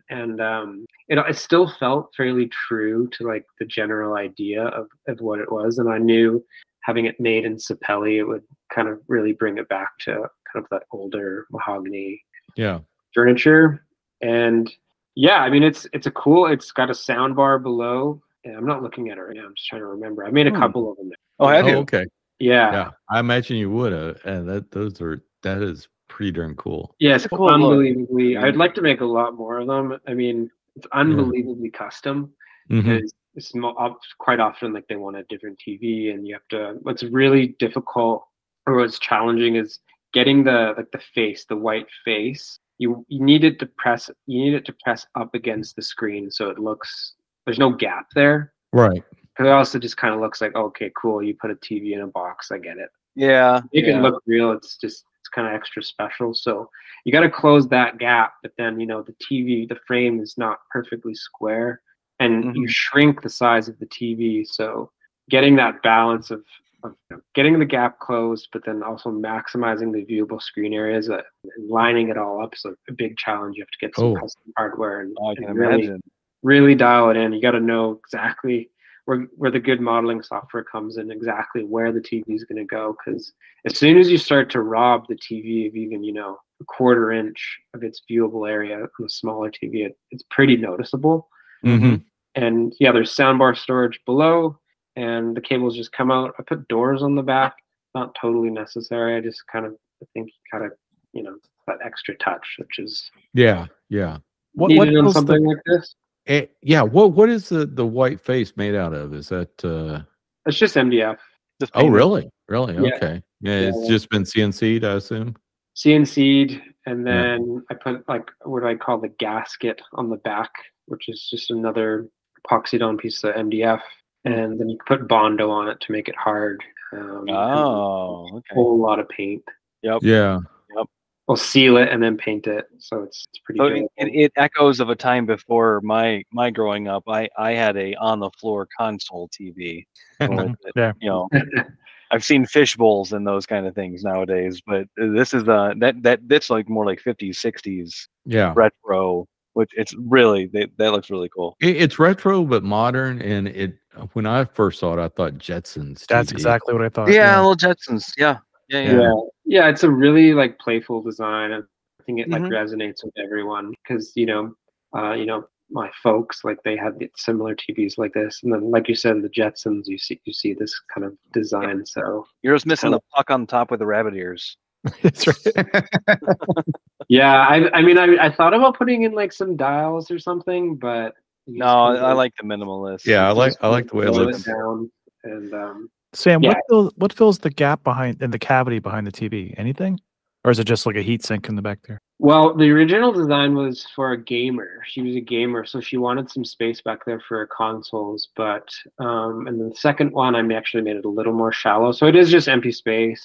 it still felt fairly true to like the general idea of what it was, and I knew having it made in Sapelli, it would kind of really bring it back to kind of that older mahogany furniture. And yeah, I mean it's got a sound bar below. And I'm not looking at it right now. I'm just trying to remember. I made a couple of them. Oh, have you? Okay. Yeah. I imagine you would have. And that is pretty darn cool. Yeah, it's cool. Unbelievably. I'd like to make a lot more of them. I mean, it's unbelievably custom because it's quite often like they want a different TV, and you have to. What's really difficult or what's challenging is getting the face, the white face. You need it to press. You need it to press up against the screen so it looks. There's no gap there. Right. Because it also just kind of looks like, okay, cool. You put a TV in a box. I get it. Yeah. Make it look real. It's kind of extra special. So you got to close that gap. But then, the TV, the frame is not perfectly square, and you shrink the size of the TV. So getting that balance of getting the gap closed, but then also maximizing the viewable screen areas and lining it all up is a big challenge. You have to get some custom hardware and really dial it in. You got to know exactly where the good modeling software comes in, exactly where the TV is going to go. Because as soon as you start to rob the TV of even, a quarter inch of its viewable area on a smaller TV, it's pretty noticeable. And yeah, there's soundbar storage below, and the cables just come out. I put doors on the back, not totally necessary. I just I think that extra touch, which is needed on something like this. What is the white face made out of? Is that it's just MDF. Oh, really? Okay. Yeah, it's just been CNC'd, I assume. CNC'd, and then I put like what I call the gasket on the back, which is just another epoxied on piece of MDF, and then you put Bondo on it to make it hard. Okay. A whole lot of paint. Yep. Yeah. We'll seal it and then paint it, so it's pretty good. It echoes of a time before my growing up. I had a on the floor console TV. I've seen fish bowls and those kind of things nowadays, but this is that's like more like 50s, 60s retro, which it's really that looks really cool. It's retro but modern, and when I first saw it, I thought Jetsons. That's TV. exactly what I thought. Yeah, little Jetsons. Yeah, it's a really like playful design. I think it like resonates with everyone because my folks, like, they had similar TVs like this, and then like you said, the Jetsons, you see this kind of design. So you're just missing the puck on top with the rabbit ears. That's right. Yeah, I mean I thought about putting in like some dials or something, but no, I like the minimalist. Yeah, I like the way it looks. Down and Sam, what fills the gap in the cavity behind the TV? Anything? Or is it just like a heat sink in the back there? Well, the original design was for a gamer. She was a gamer, so she wanted some space back there for her consoles. But and then the second one, I actually made it a little more shallow, so it is just empty space.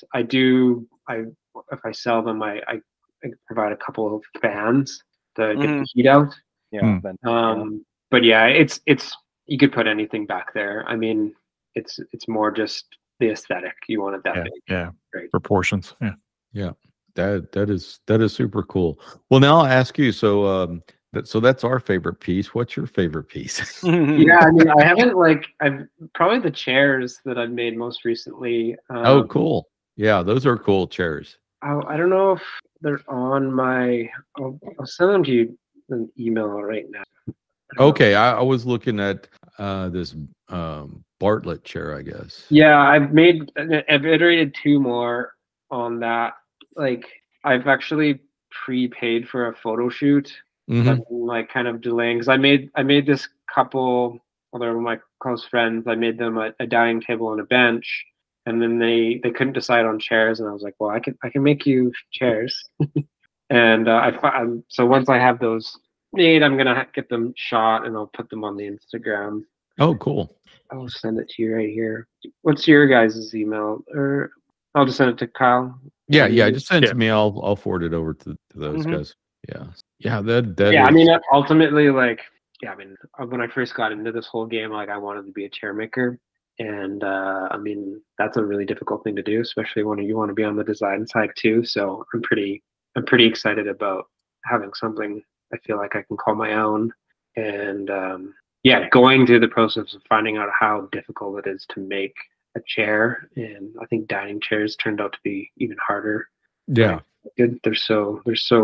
If I sell them, I provide a couple of fans to get the heat out. Yeah. But yeah, it's you could put anything back there. I mean, it's more just the aesthetic. You want it that big. Yeah. Great. Proportions. Yeah. Yeah. That is super cool. Well, now I'll ask you. So that's our favorite piece. What's your favorite piece? Yeah, I mean, I've probably the chairs that I've made most recently. Oh, cool. Yeah, those are cool chairs. I don't know if they're on my. I'll send them to you an email right now. Okay, I was looking at this Bartlett chair, I guess. Yeah, I've iterated 2 more on that. Like, I've actually prepaid for a photo shoot. I'm like kind of delaying because I made this couple. Well, they're my close friends. I made them a dining table and a bench, and then they couldn't decide on chairs, and I was like, well, I can make you chairs. And so once I have those made, I'm gonna get them shot and I'll put them on the Instagram. Oh, cool. I'll send it to you right here. What's your guys' email? Or I'll just send it to Kyle. Yeah, just send it to me. I'll forward it over to those guys. Yeah, that yeah. is... I mean, ultimately, like, yeah. I mean, when I first got into this whole game, like, I wanted to be a chair maker, and I mean, that's a really difficult thing to do, especially when you want to be on the design side too. So I'm pretty excited about having something I feel like I can call my own, and going through the process of finding out how difficult it is to make a chair, and I think dining chairs turned out to be even harder. Yeah, good. There's so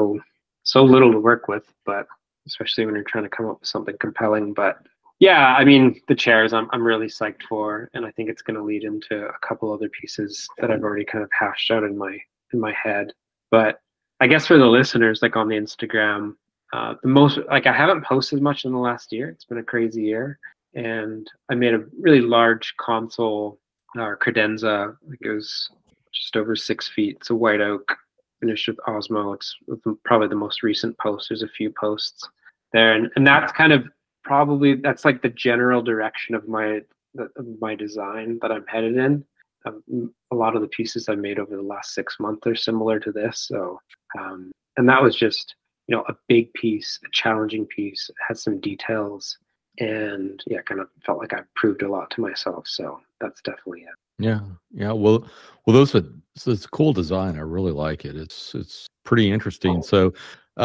little to work with, but especially when you're trying to come up with something compelling. But yeah, I mean, the chairs I'm really psyched for, and I think it's going to lead into a couple other pieces that I've already kind of hashed out in my head. But I guess for the listeners, like on the Instagram, the most, like, I haven't posted much in the last year. It's been a crazy year, and I made a really large console, credenza. I think it was just over 6 feet. It's a white oak, finished with Osmo. It's probably the most recent post. There's a few posts there, and that's kind of that's like the general direction of my design that I'm headed in. A lot of the pieces I've made over the last 6 months are similar to this. So, and that was just, a big piece, a challenging piece. It has some details, and yeah, kind of felt like I proved a lot to myself. So that's definitely it. Yeah. Well, it's a cool design. I really like it. It's pretty interesting. So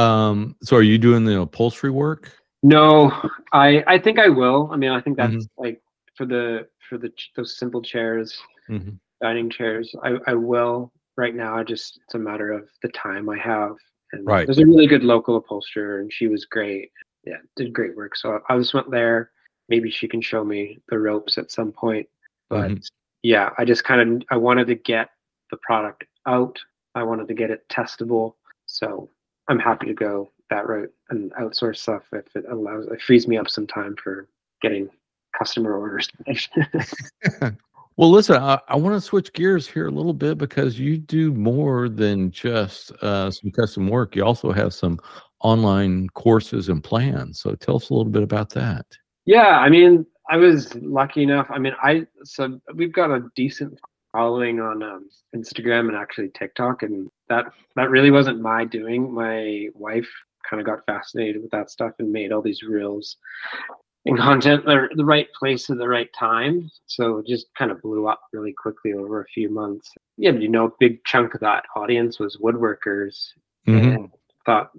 are you doing the upholstery work? No, I think I will. I mean, I think that's like for those simple chairs, dining chairs. I will right now. It's a matter of the time I have. And there's a really good local upholsterer, and she was great. Yeah, did great work. So I just went there. Maybe she can show me the ropes at some point. But yeah, I wanted to get the product out. I wanted to get it testable. So I'm happy to go that route and outsource stuff if it frees me up some time for getting customer orders. Well, listen, I want to switch gears here a little bit, because you do more than just some custom work. You also have some online courses and plans. So tell us a little bit about that. Yeah, I mean, I was lucky enough. I mean, so we've got a decent following on Instagram and actually TikTok, and that really wasn't my doing. My wife kind of got fascinated with that stuff and made all these reels and content the right place at the right time. So it just kind of blew up really quickly over a few months. Yeah, a big chunk of that audience was woodworkers, and thought,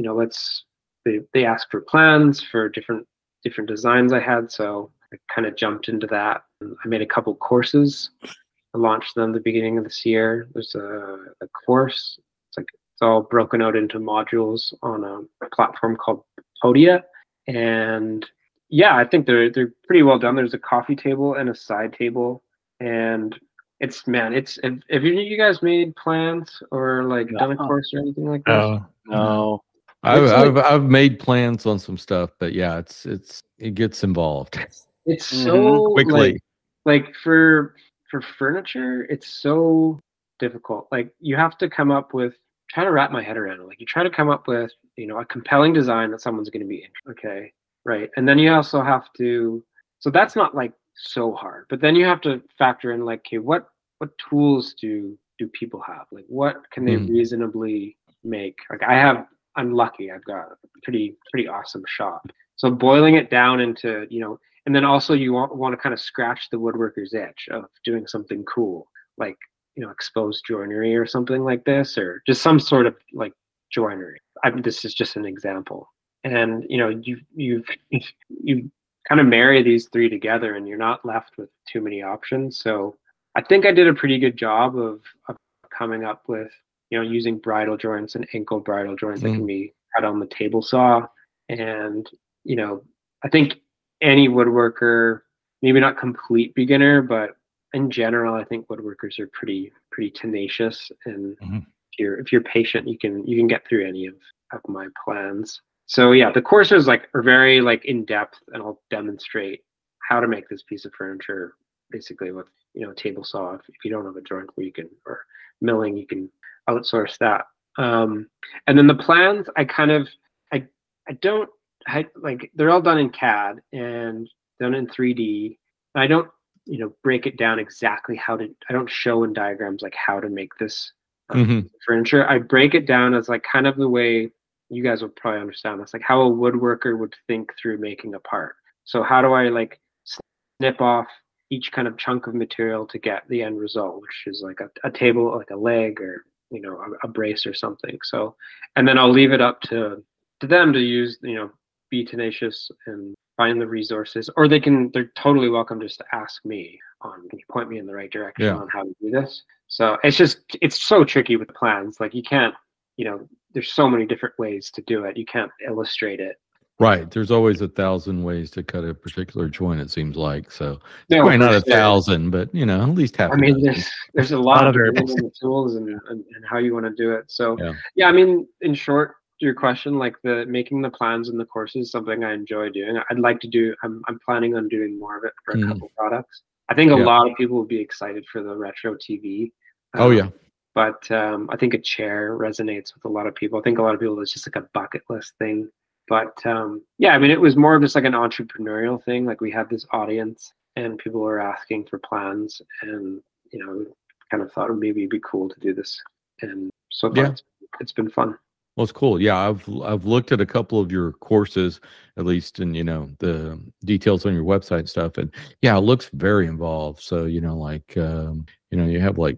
they asked for plans for different designs I had. So I kind of jumped into that. I made a couple courses. I launched them at the beginning of this year. There's a course. It's all broken out into modules on a platform called Podia. And yeah, I think they're pretty well done. There's a coffee table and a side table, and have you guys made plans or done a course or anything like this? No. I've made plans on some stuff, but yeah, it gets involved. It's so quickly. Like for furniture, it's so difficult. Like, you have to come up with, trying to wrap my head around it. Like, you try to come up with, a compelling design that someone's going to be in. Okay, right. And then you also have to, so that's not so hard, but then you have to factor in okay, what tools do people have? Like, what can they reasonably make? I'm lucky. I've got a pretty awesome shop. So boiling it down into, and then also you want to kind of scratch the woodworker's itch of doing something cool, like, exposed joinery or something like this, or just some sort of joinery. This is just an example. And, you kind of marry these three together, and you're not left with too many options. So I think I did a pretty good job of coming up with, using bridle joints and ankle bridle joints that can be cut on the table saw. And, I think any woodworker, maybe not complete beginner, but in general, I think woodworkers are pretty tenacious. And if you're patient, you can get through any of my plans. So yeah, the courses are very in depth, and I'll demonstrate how to make this piece of furniture basically with table saw. If you don't have a joint where you can, or milling, you can outsource that. And then the plans, they're all done in CAD and done in 3D. I don't break it down exactly I don't show in diagrams like how to make this Mhm. furniture. I break it down as like kind of the way you guys will probably understand this, like how a woodworker would think through making a part. So how do I like snip off each kind of chunk of material to get the end result, which is like a table, like a leg, or a brace or something. So, and then I'll leave it up to them to use, be tenacious and find the resources, or they're totally welcome just to ask me can you point me in the right direction on how to do this. So it's so tricky with plans. Like you can't, there's so many different ways to do it. You can't illustrate it. Right. There's always 1,000 ways to cut a particular joint, it seems like. So No, probably not for 1,000, but at least half. I mean, there's a lot of variables. tools and how you want to do it. So yeah, I mean, in short, your question, like making the plans and the courses, something I enjoy doing. I'd like to do. I'm planning on doing more of it for a couple products. I think a lot of people will be excited for the retro TV. But I think a chair resonates with a lot of people. I think a lot of people, it's just like a bucket list thing. But yeah, I mean, it was more of just like an entrepreneurial thing. Like we had this audience and people were asking for plans, and kind of thought maybe it'd be cool to do this. And so far it's been fun. Well, it's cool. Yeah, I've looked at a couple of your courses, at least, and the details on your website and stuff, and yeah, it looks very involved. So you have like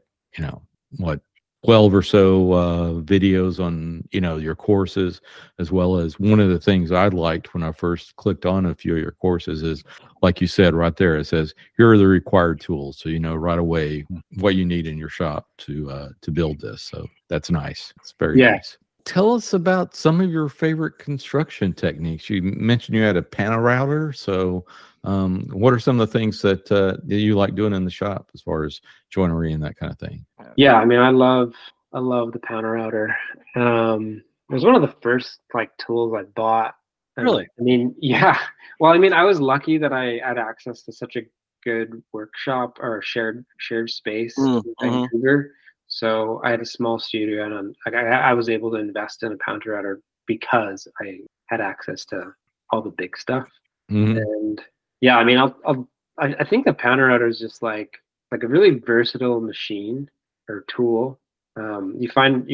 12 or so videos on your courses, as well as one of the things I liked when I first clicked on a few of your courses is, like you said right there, it says here are the required tools, so right away what you need in your shop to build this. So that's nice. It's very nice. Tell us about some of your favorite construction techniques. You mentioned you had a panel router. So what are some of the things that you like doing in the shop as far as joinery and that kind of thing? Yeah, I mean, I love the panel router. It was one of the first tools I bought. Really? I mean, yeah. Well, I mean, I was lucky that I had access to such a good workshop or shared space in Vancouver. So I had a small studio, and I was able to invest in a panel router because I had access to all the big stuff. And yeah, I mean, I think the panel router is just like a really versatile machine or tool. You find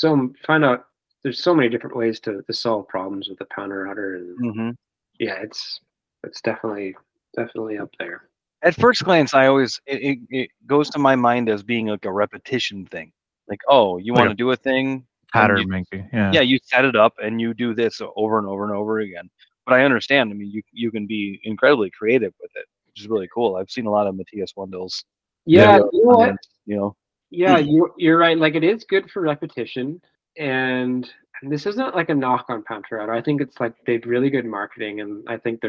out there's so many different ways to solve problems with the panel router, and yeah, it's definitely up there. At first glance, it goes to my mind as being like a repetition thing. Like, oh, you want to do a thing, pattern making. Yeah, you set it up and you do this over and over and over again. But I understand. I mean, you can be incredibly creative with it, which is really cool. I've seen a lot of Matthias Wendell's. Yeah, you know what? Yeah, Hmm. you're right. Like it is good for repetition, and this isn't like a knock on panel router. I think it's like they've really good marketing, and I think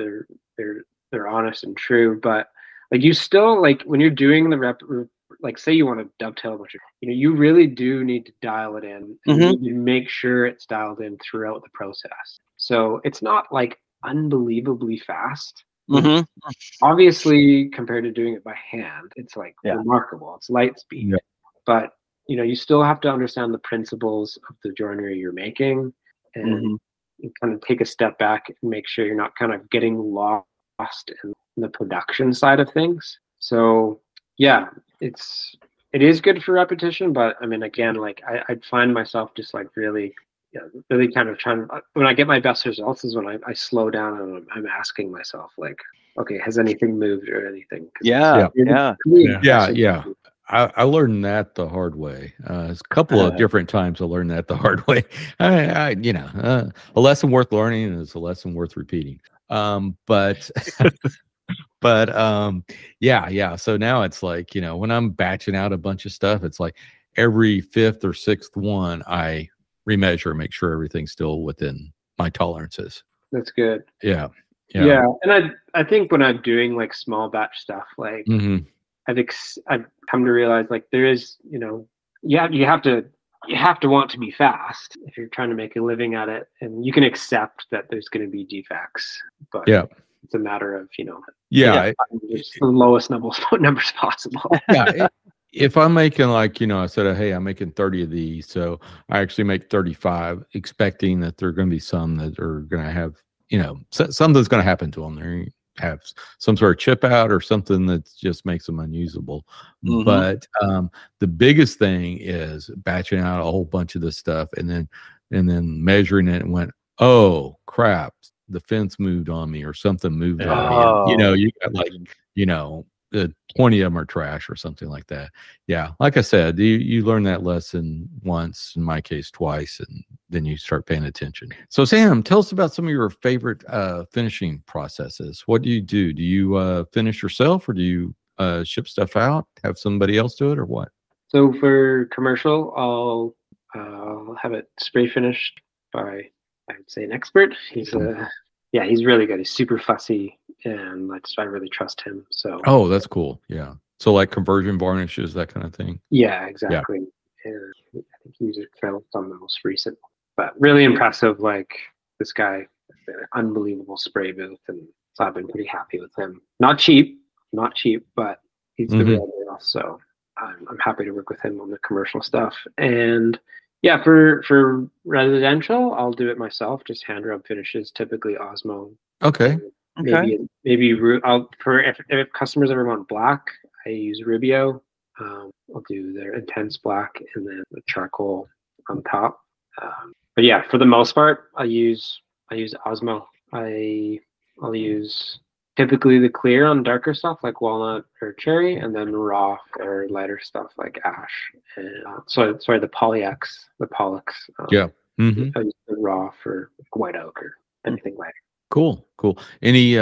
they're honest and true. But like you still when you're doing the say you want to dovetail a bunch of, you really do need to dial it in. And you need to make sure it's dialed in throughout the process. So it's not like unbelievably fast. Obviously, compared to doing it by hand, it's remarkable. It's light speed, but you still have to understand the principles of the joinery you're making, and you kind of take a step back and make sure you're not kind of getting lost in the production side of things. So yeah, it is good for repetition, but I mean, again, I'd find myself just really kind of trying. When I get my best results is when I slow down and I'm asking myself okay, has anything moved or anything? Yeah. I learned that the hard way. A couple of different times I learned that the hard way. A lesson worth learning is a lesson worth repeating. But yeah. So now it's when I'm batching out a bunch of stuff, it's like every fifth or sixth one I remeasure, make sure everything's still within my tolerances. That's good. Yeah. And I think when I'm doing small batch stuff, I've come to realize there is, you have to want to be fast if you're trying to make a living at it, and you can accept that there's going to be defects, but it's a matter of just the lowest numbers possible. If I'm making I said, hey, I'm making 30 of these, so I actually make 35, expecting that there are going to be some that are going to have something's going to happen to them. have some sort of chip out or something that just makes them unusable. Mhm. But the biggest thing is batching out a whole bunch of this stuff and then measuring it and went, oh crap, the fence moved on me or something moved on me. And, you know, Oh. you got like, you know, 20 of them are trash or something like that. Yeah, like I said, you learn that lesson once, in my case twice, and then you start paying attention. So Sam, tell us about some of your favorite finishing processes. What do you do? Do you finish yourself, or do you ship stuff out, have somebody else do it, or what? So for commercial, I'll have it spray finished by, I'd say, an expert. He's he's really good. He's super fussy, and I really trust him. So Oh, that's cool. Yeah. So like conversion varnishes, that kind of thing. yeah, exactly. And I think he used Phillips on the most recent, but really impressive. Like, this guy, unbelievable spray booth, and so I've been pretty happy with him. Not cheap, but he's the real deal. So I'm happy to work with him on the commercial stuff. And yeah, for residential, I'll do it myself. Just hand rub finishes, typically Osmo. Okay. Maybe I'll, if customers ever want black, I use Rubio. I'll do their intense black and then the charcoal on top. But yeah, for the most part, I use Osmo. I'll use typically the clear on darker stuff like walnut or cherry, and then raw or lighter stuff like ash. And the Pollux. Yeah. I use the raw for white oak or anything lighter. Cool. Any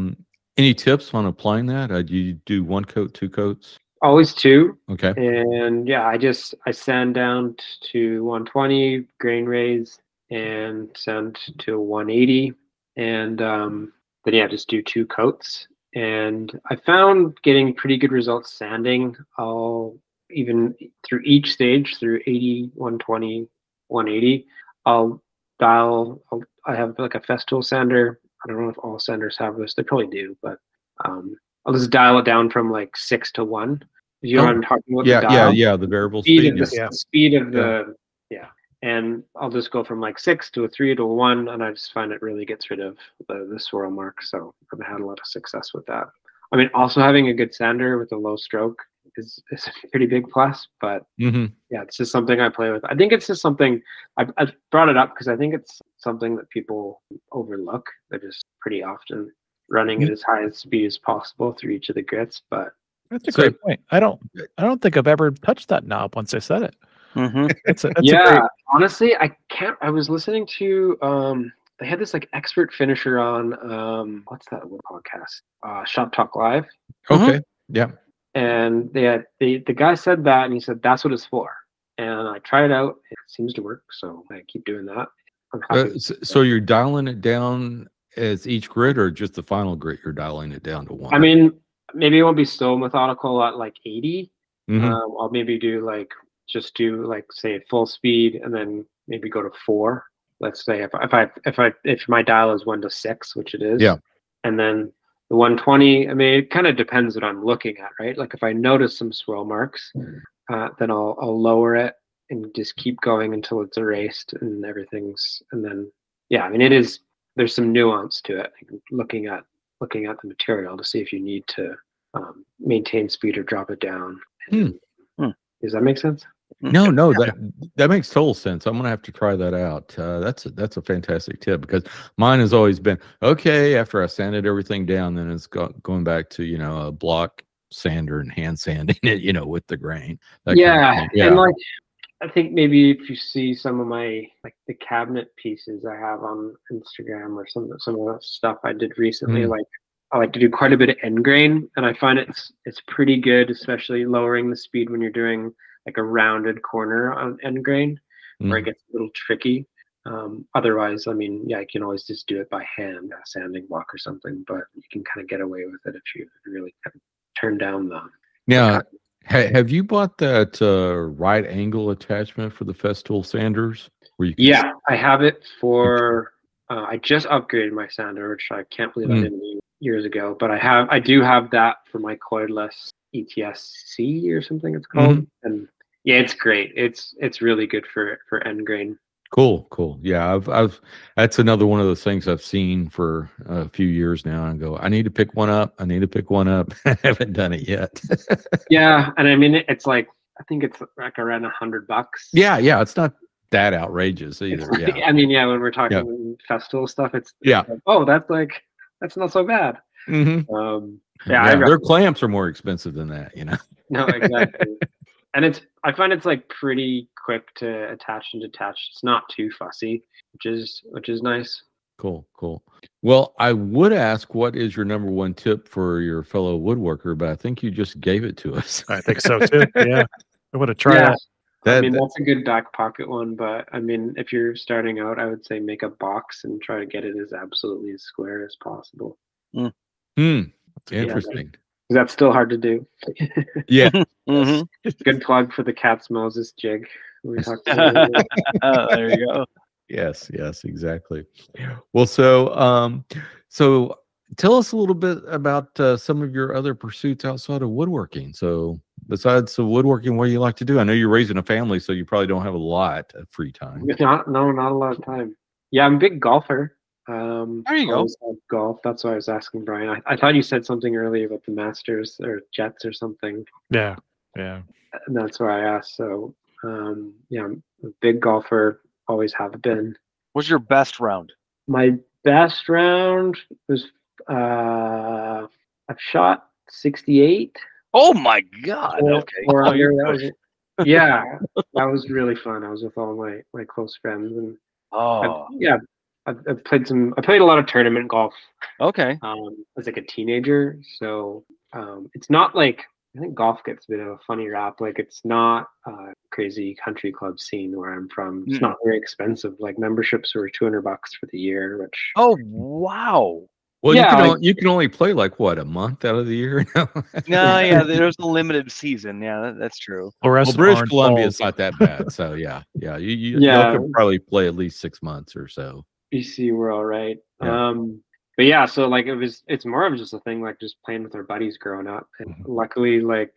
tips on applying that? Do you do one coat, two coats? Always two. Okay. And yeah, I sand down to 120, grain raise, and sand to 180, and then yeah, just do two coats. And I found getting pretty good results sanding. I'll even through each stage, through 80, 120, 180, I have like a Festool sander. I don't know if all sanders have this. They probably do, but I'll just dial it down from like 6 to 1. You know what I'm talking about? Yeah, the variable speed. The speed of the and I'll just go from like 6 to a 3 to a 1, and I just find it really gets rid of the swirl mark. So I've had a lot of success with that. I mean, also having a good sander with a low stroke is a pretty big plus. But yeah, it's just something I play with. I think it's just something I brought it up because I think it's something that people overlook. They're just pretty often running at as high a speed as possible through each of the grits. But that's a great point. I don't think I've ever touched that knob once I said it. That's honestly, I can't. I was listening to they had this like expert finisher on what's that podcast? Shop Talk Live. Okay. Yeah. And the guy said that, and he said that's what it's for. And I tried it out. It seems to work, so I keep doing that. I'm happy so you're dialing it down as each grit, or just the final grit? You're dialing it down to 1. I mean, maybe it won't be so methodical at like 80. I'll maybe do say full speed, and then maybe go to 4. Let's say if my dial is 1 to 6, which it is. Yeah. And then the 120. I mean, it kind of depends what I'm looking at, right? Like if I notice some swirl marks, then I'll lower it and just keep going until it's erased and everything's. And then I mean, there's some nuance to it. Like looking at the material to see if you need to maintain speed or drop it down. Does that make sense? No, that makes total sense. I'm gonna have to try that out. That's a fantastic tip, because mine has always been okay. After I sanded everything down, then it's going back to a block sander and hand sanding it, with the grain. And like I think maybe if you see some of my the cabinet pieces I have on Instagram, or some of the stuff I did recently, like I like to do quite a bit of end grain, and I find it's pretty good, especially lowering the speed when you're doing like a rounded corner on end grain, where it gets a little tricky. Otherwise, I mean, yeah, you can always just do it by hand, a sanding block or something, but you can kind of get away with it if you really kind of turn down the. Yeah. Have you bought that right angle attachment for the Festool sanders? I have it for. I just upgraded my sander, which I can't believe I didn't do years ago. But I do have that for my coiled-less ETSC or something it's called, and yeah, it's great. It's really good for end grain. Cool. Yeah, I've that's another one of those things I've seen for a few years now, and go, I need to pick one up. I haven't done it yet. Yeah, and I mean it's like I think it's like around $100. Yeah, it's not that outrageous either. Like, Yeah, I mean, yeah, when we're talking festival stuff, it's yeah. like, that's not so bad. Mm-hmm. Yeah, their clamps are more expensive than that, No, exactly. And I find it's like pretty quick to attach and detach. It's not too fussy, which is nice. Cool. Well, I would ask what is your number one tip for your fellow woodworker, but I think you just gave it to us. I think so too. Yeah, I would have tried it. I mean, that's a good back pocket one, but I mean, if you're starting out, I would say make a box and try to get it as absolutely as square as possible. Interesting. That's still hard to do. Yeah. Good plug for the Katz Moses jig we talked about. There you go. Yes, exactly. Well, so tell us a little bit about some of your other pursuits outside of woodworking. So besides the woodworking, what do you like to do? I know you're raising a family, so you probably don't have a lot of free time. Not a lot of time. Yeah, I'm a big golfer. There you go. Golf. That's why I was asking Brian. I thought you said something earlier about the Masters or Jets or something. Yeah. And that's why I asked. So, yeah, I'm a big golfer. Always have been. What's your best round? My best round was I've shot 68. Oh my God! Okay. Yeah, that was really fun. I was with all my close friends, and I've played I played a lot of tournament golf. Okay. As like a teenager, so it's not like I think golf gets a bit of a funny rap. Like it's not a crazy country club scene where I'm from. It's not very expensive. Like memberships were $200 for the year, which. Oh wow. Well, you can only play like what, a month out of the year? No, there's a limited season. Yeah, that's true. Well, British Columbia is not that bad, so yeah, you can probably play at least 6 months or so. BC, we're all right. Yeah. But yeah, so like it's more of just a thing like just playing with our buddies growing up, and luckily, like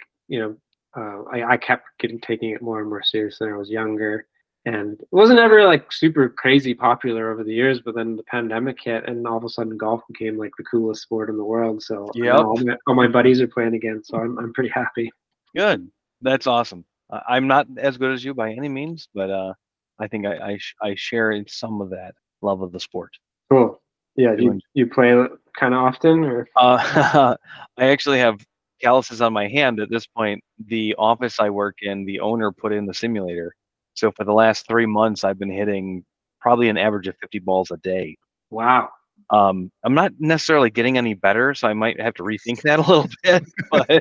I kept taking it more and more seriously when I was younger. And it wasn't ever like super crazy popular over the years, but then the pandemic hit, and all of a sudden golf became like the coolest sport in the world. So all my buddies are playing again, so I'm pretty happy. Good, that's awesome. I'm not as good as you by any means, but I think I share in some of that love of the sport. Cool. Yeah, do you play kind of often, or? I actually have calluses on my hand at this point. The office I work in, the owner put in the simulator. So for the last 3 months, I've been hitting probably an average of 50 balls a day. Wow. I'm not necessarily getting any better, so I might have to rethink that a little bit. But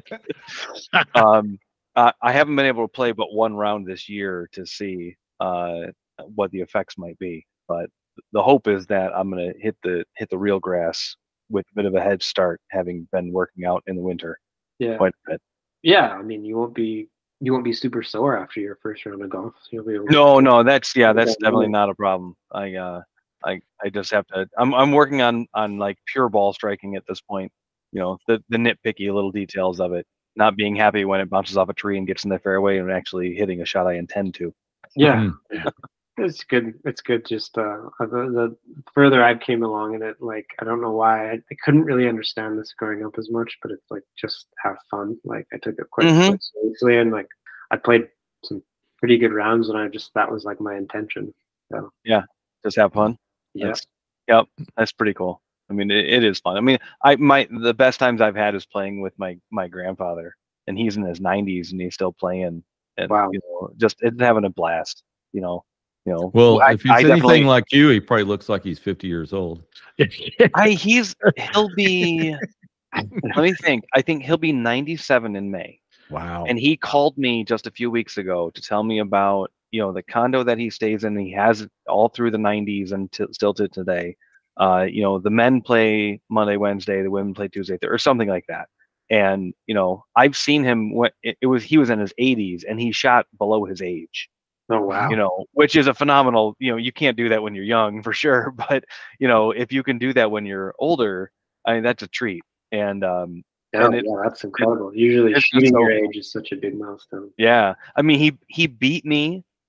I haven't been able to play but one round this year to see what the effects might be. But the hope is that I'm going to hit the real grass with a bit of a head start, having been working out in the winter. Yeah. Quite a bit. Yeah, I mean, you won't be super sore after your first round of golf. So you'll be able no, that's definitely not a problem. I just have to. I'm working on like pure ball striking at this point. The nitpicky little details of it. Not being happy when it bounces off a tree and gets in the fairway and actually hitting a shot I intend to. Yeah. It's good. It's good. Just the further I came along in it, like I don't know why I couldn't really understand this growing up as much, but it's like just have fun. Like I took it quite seriously, and like I played some pretty good rounds, and that was like my intention. So yeah, just have fun. Yeah. That's pretty cool. I mean, it is fun. I mean, the best times I've had is playing with my grandfather, and he's in his 90s and he's still playing, and wow. Just it's having a blast. Well, if he's anything like you, he probably looks like he's 50 years old. He'll be. Let me think. I think he'll be 97 in May. Wow. And he called me just a few weeks ago to tell me about the condo that he stays in. He has it all through the 90s and still to today. The men play Monday, Wednesday, the women play Tuesday, or something like that. And I've seen him when he was in his 80s and he shot below his age. Oh wow. Which is a phenomenal, you can't do that when you're young for sure, but if you can do that when you're older, I mean that's a treat. And that's incredible. Usually shooting your age is such a big milestone. Yeah. I mean he beat me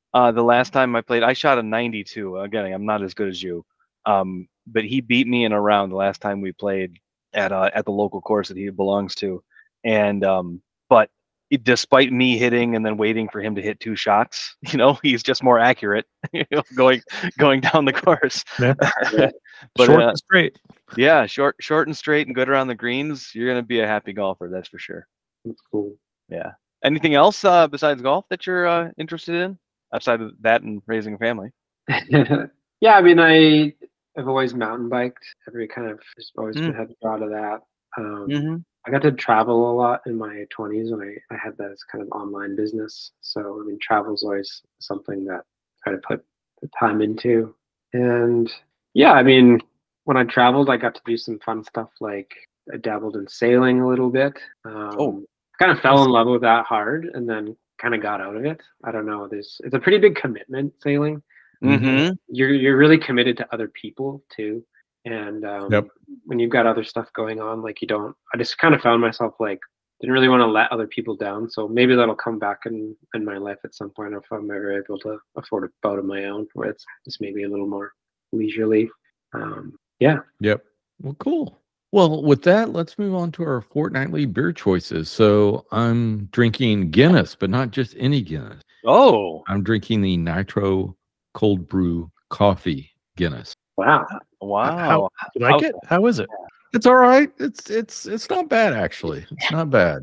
The last time I played, I shot a 92. Again, I'm not as good as you. But he beat me in a round the last time we played at the local course that he belongs to. And but despite me hitting and then waiting for him to hit 2 shots, he's just more accurate, going down the course. Yeah. But, short and straight. Yeah, short and straight and good around the greens. You're gonna be a happy golfer, that's for sure. That's cool. Yeah. Anything else besides golf that you're interested in, outside of that and raising a family? Yeah, I mean, I've always mountain biked. Just always had the thought of that. I got to travel a lot in my 20s when I had this kind of online business. So, I mean, travel's always something that I try to put the time into. And yeah, I mean, when I traveled, I got to do some fun stuff, like I dabbled in sailing a little bit. Kind of fell in love with that hard and then kind of got out of it. I don't know. It's a pretty big commitment, sailing. Mm-hmm. You're really committed to other people too. And when you've got other stuff going on, like I just kind of found myself like, didn't really want to let other people down. So maybe that'll come back in my life at some point if I'm ever able to afford a boat of my own, where it's just maybe a little more leisurely. Yeah. Yep. Well, cool. Well, with that, let's move on to our fortnightly beer choices. So I'm drinking Guinness, but not just any Guinness. Oh. I'm drinking the Nitro Cold Brew Coffee Guinness. Wow. Wow. You like it? How is it? It's all right. It's not bad, actually. It's not bad.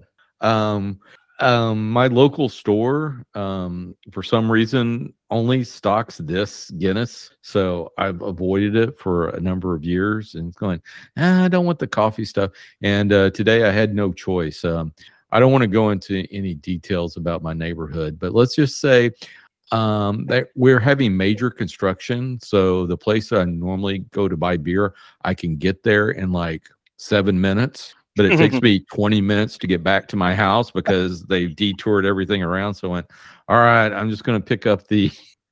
My local store, for some reason, only stocks this Guinness, so I've avoided it for a number of years. And going, I don't want the coffee stuff. And today I had no choice. I don't want to go into any details about my neighborhood, but let's just say that we're having major construction. So the place I normally go to buy beer, I can get there in like 7 minutes. But it takes me 20 minutes to get back to my house because they've detoured everything around. So I went, all right, I'm just going to pick up the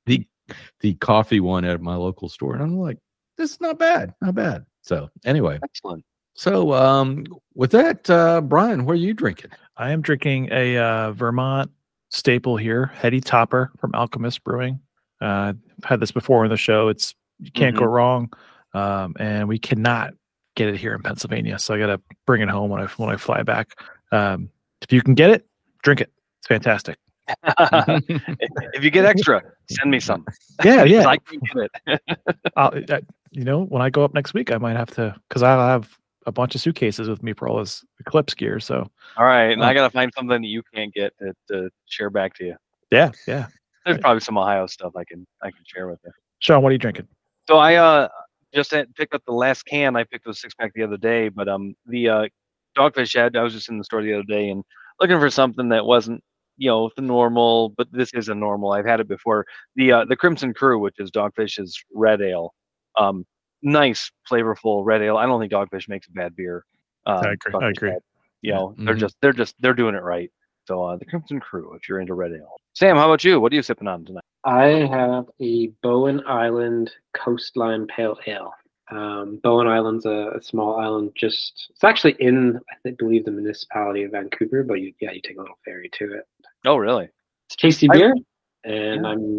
coffee one at my local store. And I'm like, this is not bad. So anyway. Excellent. So with that, Brian, what are you drinking? I am drinking a Vermont staple here, Heady Topper from Alchemist Brewing. I've had this before in the show. You can't go wrong. And we cannot get it here in Pennsylvania, so I got to bring it home when I fly back. If you can get it, drink it. It's fantastic. If you get extra, send me some. Yeah. I can get it. When I go up next week, I might have to, because I'll have a bunch of suitcases with me for all this Eclipse gear. So all right, and I got to find something that you can't get to share back to you. Yeah. There's probably some Ohio stuff I can share with you. Sean, what are you drinking? So I just picked up the last can. I picked up a 6-pack the other day, but the Dogfish Head, I was just in the store the other day and looking for something that wasn't, the normal, but this is a normal. I've had it before. The Crimson Crew, which is Dogfish's red ale. Nice, flavorful red ale. I don't think Dogfish makes a bad beer. I agree. Head, they're doing it right. So the Crimson Crew, if you're into red ale. Sam, how about you? What are you sipping on tonight? I have a Bowen Island Coastline Pale Ale. Bowen Island's a small island. It's actually in, I believe, the municipality of Vancouver, but you take a little ferry to it. Oh, really? It's tasty beer, and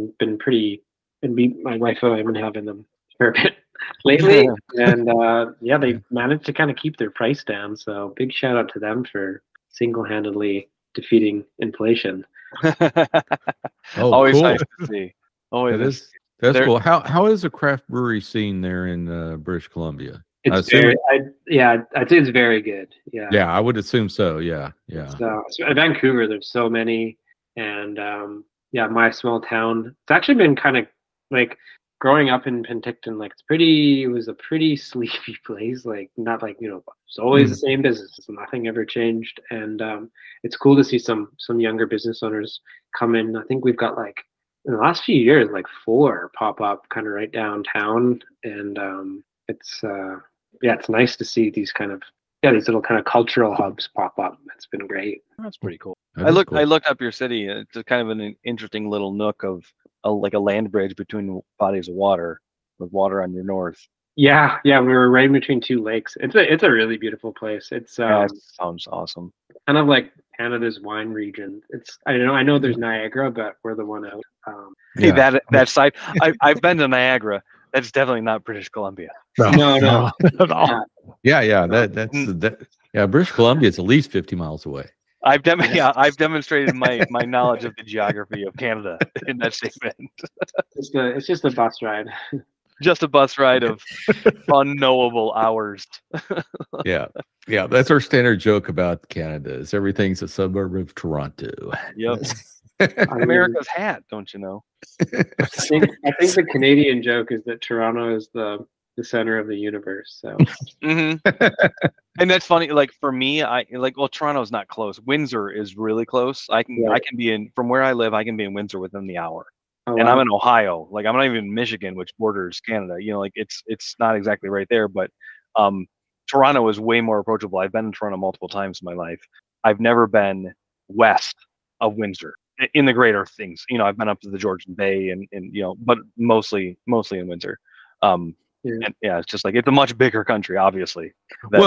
my wife and I have been having them for a bit lately, and they managed to kind of keep their price down. So big shout out to them for single-handedly defeating inflation. Always cool. nice to see. Always. That's cool. How is the craft brewery scene there in British Columbia? I'd say it's very good. Yeah. Yeah, I would assume so. Yeah. So in Vancouver, there's so many, and my small town. It's actually been kind of like growing up in Penticton. Like it was a pretty sleepy place. Like not like it's always the same business. Nothing ever changed, and it's cool to see some younger business owners come in. I think we've got like in the last few years, like 4 pop up kind of right downtown, and it's nice to see these these little kind of cultural hubs pop up. It's been great. That's pretty cool. I looked up your city. It's kind of an interesting little nook of like a land bridge between bodies of water, with water on your north. Yeah, we were right in between 2 lakes. It's a really beautiful place. It's that sounds awesome. Kind of like Canada's wine region. I know there's Niagara, but we're the one out. Hey, that side. I've been to Niagara. That's definitely not British Columbia. No. Not at all. Yeah. Yeah, British Columbia is at least 50 miles away. I've demonstrated my knowledge of the geography of Canada in that statement. It's just a bus ride. Just a bus ride of unknowable hours. Yeah, that's our standard joke about Canada. Is everything's a suburb of Toronto. Yep. America's hat, don't you know? I think the Canadian joke is that Toronto is the center of the universe. So, and that's funny. Like for me, Toronto's not close. Windsor is really close. I can be in from where I live. I can be in Windsor within the hour. Oh, and wow. I'm in Ohio. Like I'm not even in Michigan, which borders Canada. You know, like it's not exactly right there, but Toronto is way more approachable. I've been in Toronto multiple times in my life. I've never been west of Windsor in the greater things. You know, I've been up to the Georgian Bay and you know, but mostly in Windsor. And it's just like it's a much bigger country, obviously. But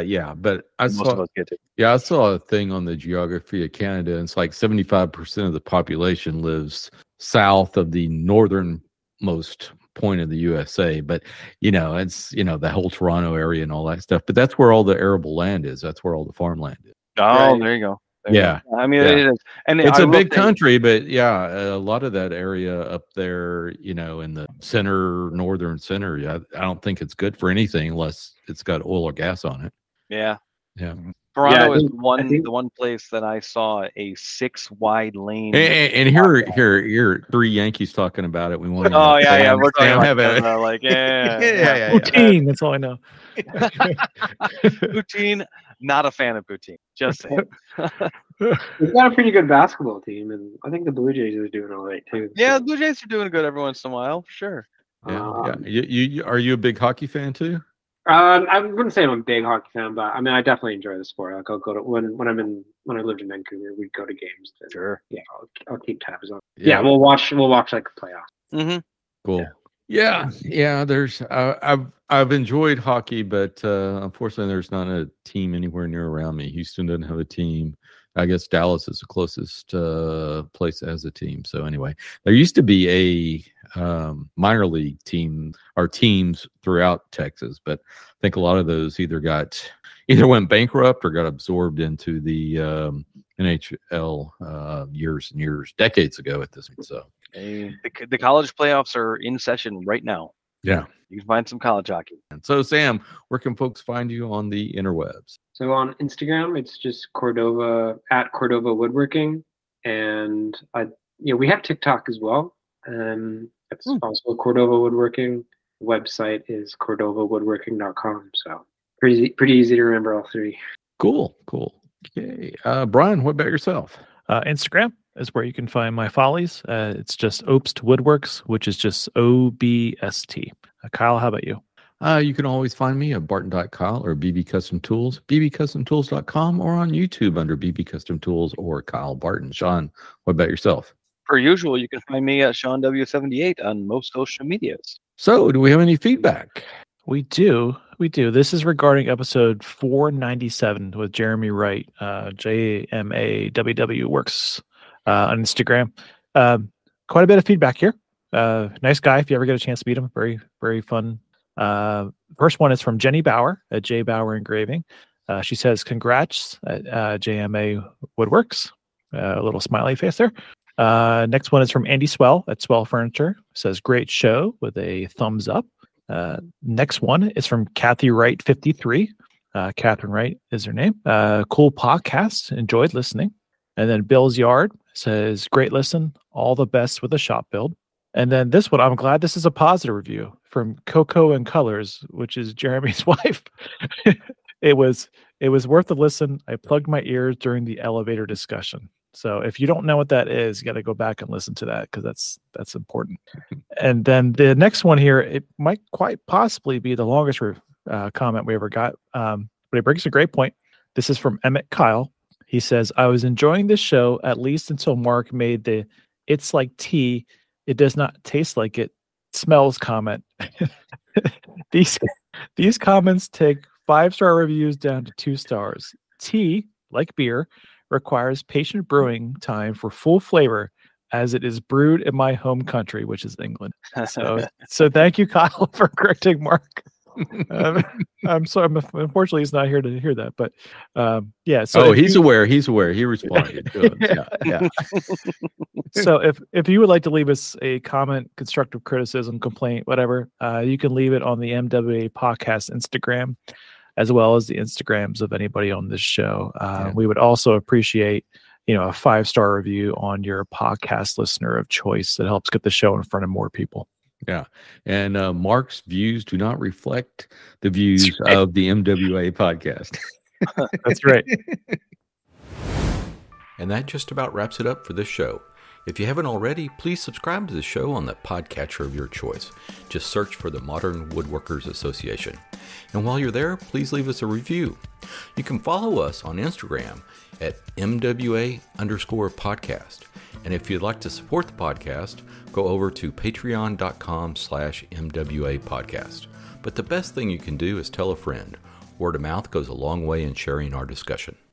I saw a thing on the geography of Canada, and it's like 75% of the population lives south of the northernmost point of the USA. But it's the whole Toronto area and all that stuff. But that's where all the arable land is. That's where all the farmland is. Oh, there you go. I mean, it is, and it's a big country, but a lot of that area up there, in the northern center, I don't think it's good for anything unless it's got oil or gas on it. Yeah. Toronto is the one place that I saw a 6-wide lane. And here, 3 Yankees talking about it. We want. We're talking about poutine. That's all I know. Poutine. Not a fan of poutine. Just saying. We've got a pretty good basketball team, and I think the Blue Jays are doing all right too. Yeah, the Blue Jays are doing good every once in a while, for sure. You are you a big hockey fan too? I wouldn't say I'm a big hockey fan, but I mean I definitely enjoy the sport. Like I'll go to when I lived in Vancouver, we'd go to games. Sure. Yeah, I'll keep tabs on. Yeah, we'll watch like the playoffs. Mm-hmm. Cool. Yeah. There's I've enjoyed hockey, but unfortunately, there's not a team anywhere near around me. Houston doesn't have a team. I guess Dallas is the closest place that has a team. So anyway, there used to be a minor league team or teams throughout Texas, but I think a lot of those either went bankrupt or got absorbed into the NHL decades ago at this point. So the college playoffs are in session right now. Yeah. You can find some college hockey. And so, Sam, where can folks find you on the interwebs? So on Instagram, it's just Cordova at Cordova Woodworking, and we have TikTok as well. It's also Cordova Woodworking. The website is CordovaWoodworking.com. So pretty easy to remember all 3. Cool. Okay, Brian, what about yourself? Instagram is where you can find my follies. It's just Obst Woodworks, which is just OBST. Kyle, how about you? You can always find me at Barton.Kyle or BB Custom Tools, bbcustomtools.com, or on YouTube under BB Custom Tools or Kyle Barton. Sean, what about yourself? Per usual, you can find me at Sean W78 on most social medias. So, do we have any feedback? We do. This is regarding episode 497 with Jeremy Wright, JMAWW Works on Instagram. Quite a bit of feedback here. Nice guy. If you ever get a chance to meet him, very, very fun. First one is from Jenny Bauer at J Bauer Engraving. She says, congrats at JMA Woodworks. A little smiley face there. Next one is from Andy Swell at Swell Furniture. Says, great show with a thumbs up. Next one is from Kathy Wright 53. Catherine Wright is her name. Cool podcast. Enjoyed listening. And then Bill's Yard says, great listen. All the best with the shop build. And then this one, I'm glad this is a positive review from Coco and Colors, which is Jeremy's wife. It was worth a listen. I plugged my ears during the elevator discussion. So if you don't know what that is, you got to go back and listen to that because that's important. And then the next one here, it might quite possibly be the longest comment we ever got, but it brings a great point. This is from Emmett Kyle. He says, I was enjoying this show at least until Mark made the "it's like tea, it does not taste like it, smells" comment. These comments take 5-star reviews down to 2 stars. Tea, like beer, requires patient brewing time for full flavor, as it is brewed in my home country, which is England. So thank you, Kyle, for correcting Mark. I'm sorry. Unfortunately, he's not here to hear that. But yeah. So he's aware. He's aware. He responded. Yeah. So if you would like to leave us a comment, constructive criticism, complaint, whatever, you can leave it on the MWA Podcast Instagram, as well as the Instagrams of anybody on this show. We would also appreciate, a 5-star review on your podcast listener of choice. That helps get the show in front of more people. Yeah. And Mark's views do not reflect the views of the MWA podcast. That's right. And that just about wraps it up for this show. If you haven't already, please subscribe to the show on the podcatcher of your choice. Just search for the Modern Woodworkers Association. And while you're there, please leave us a review. You can follow us on Instagram at MWA_podcast. And if you'd like to support the podcast, go over to patreon.com/MWA podcast. But the best thing you can do is tell a friend. Word of mouth goes a long way in sharing our discussion.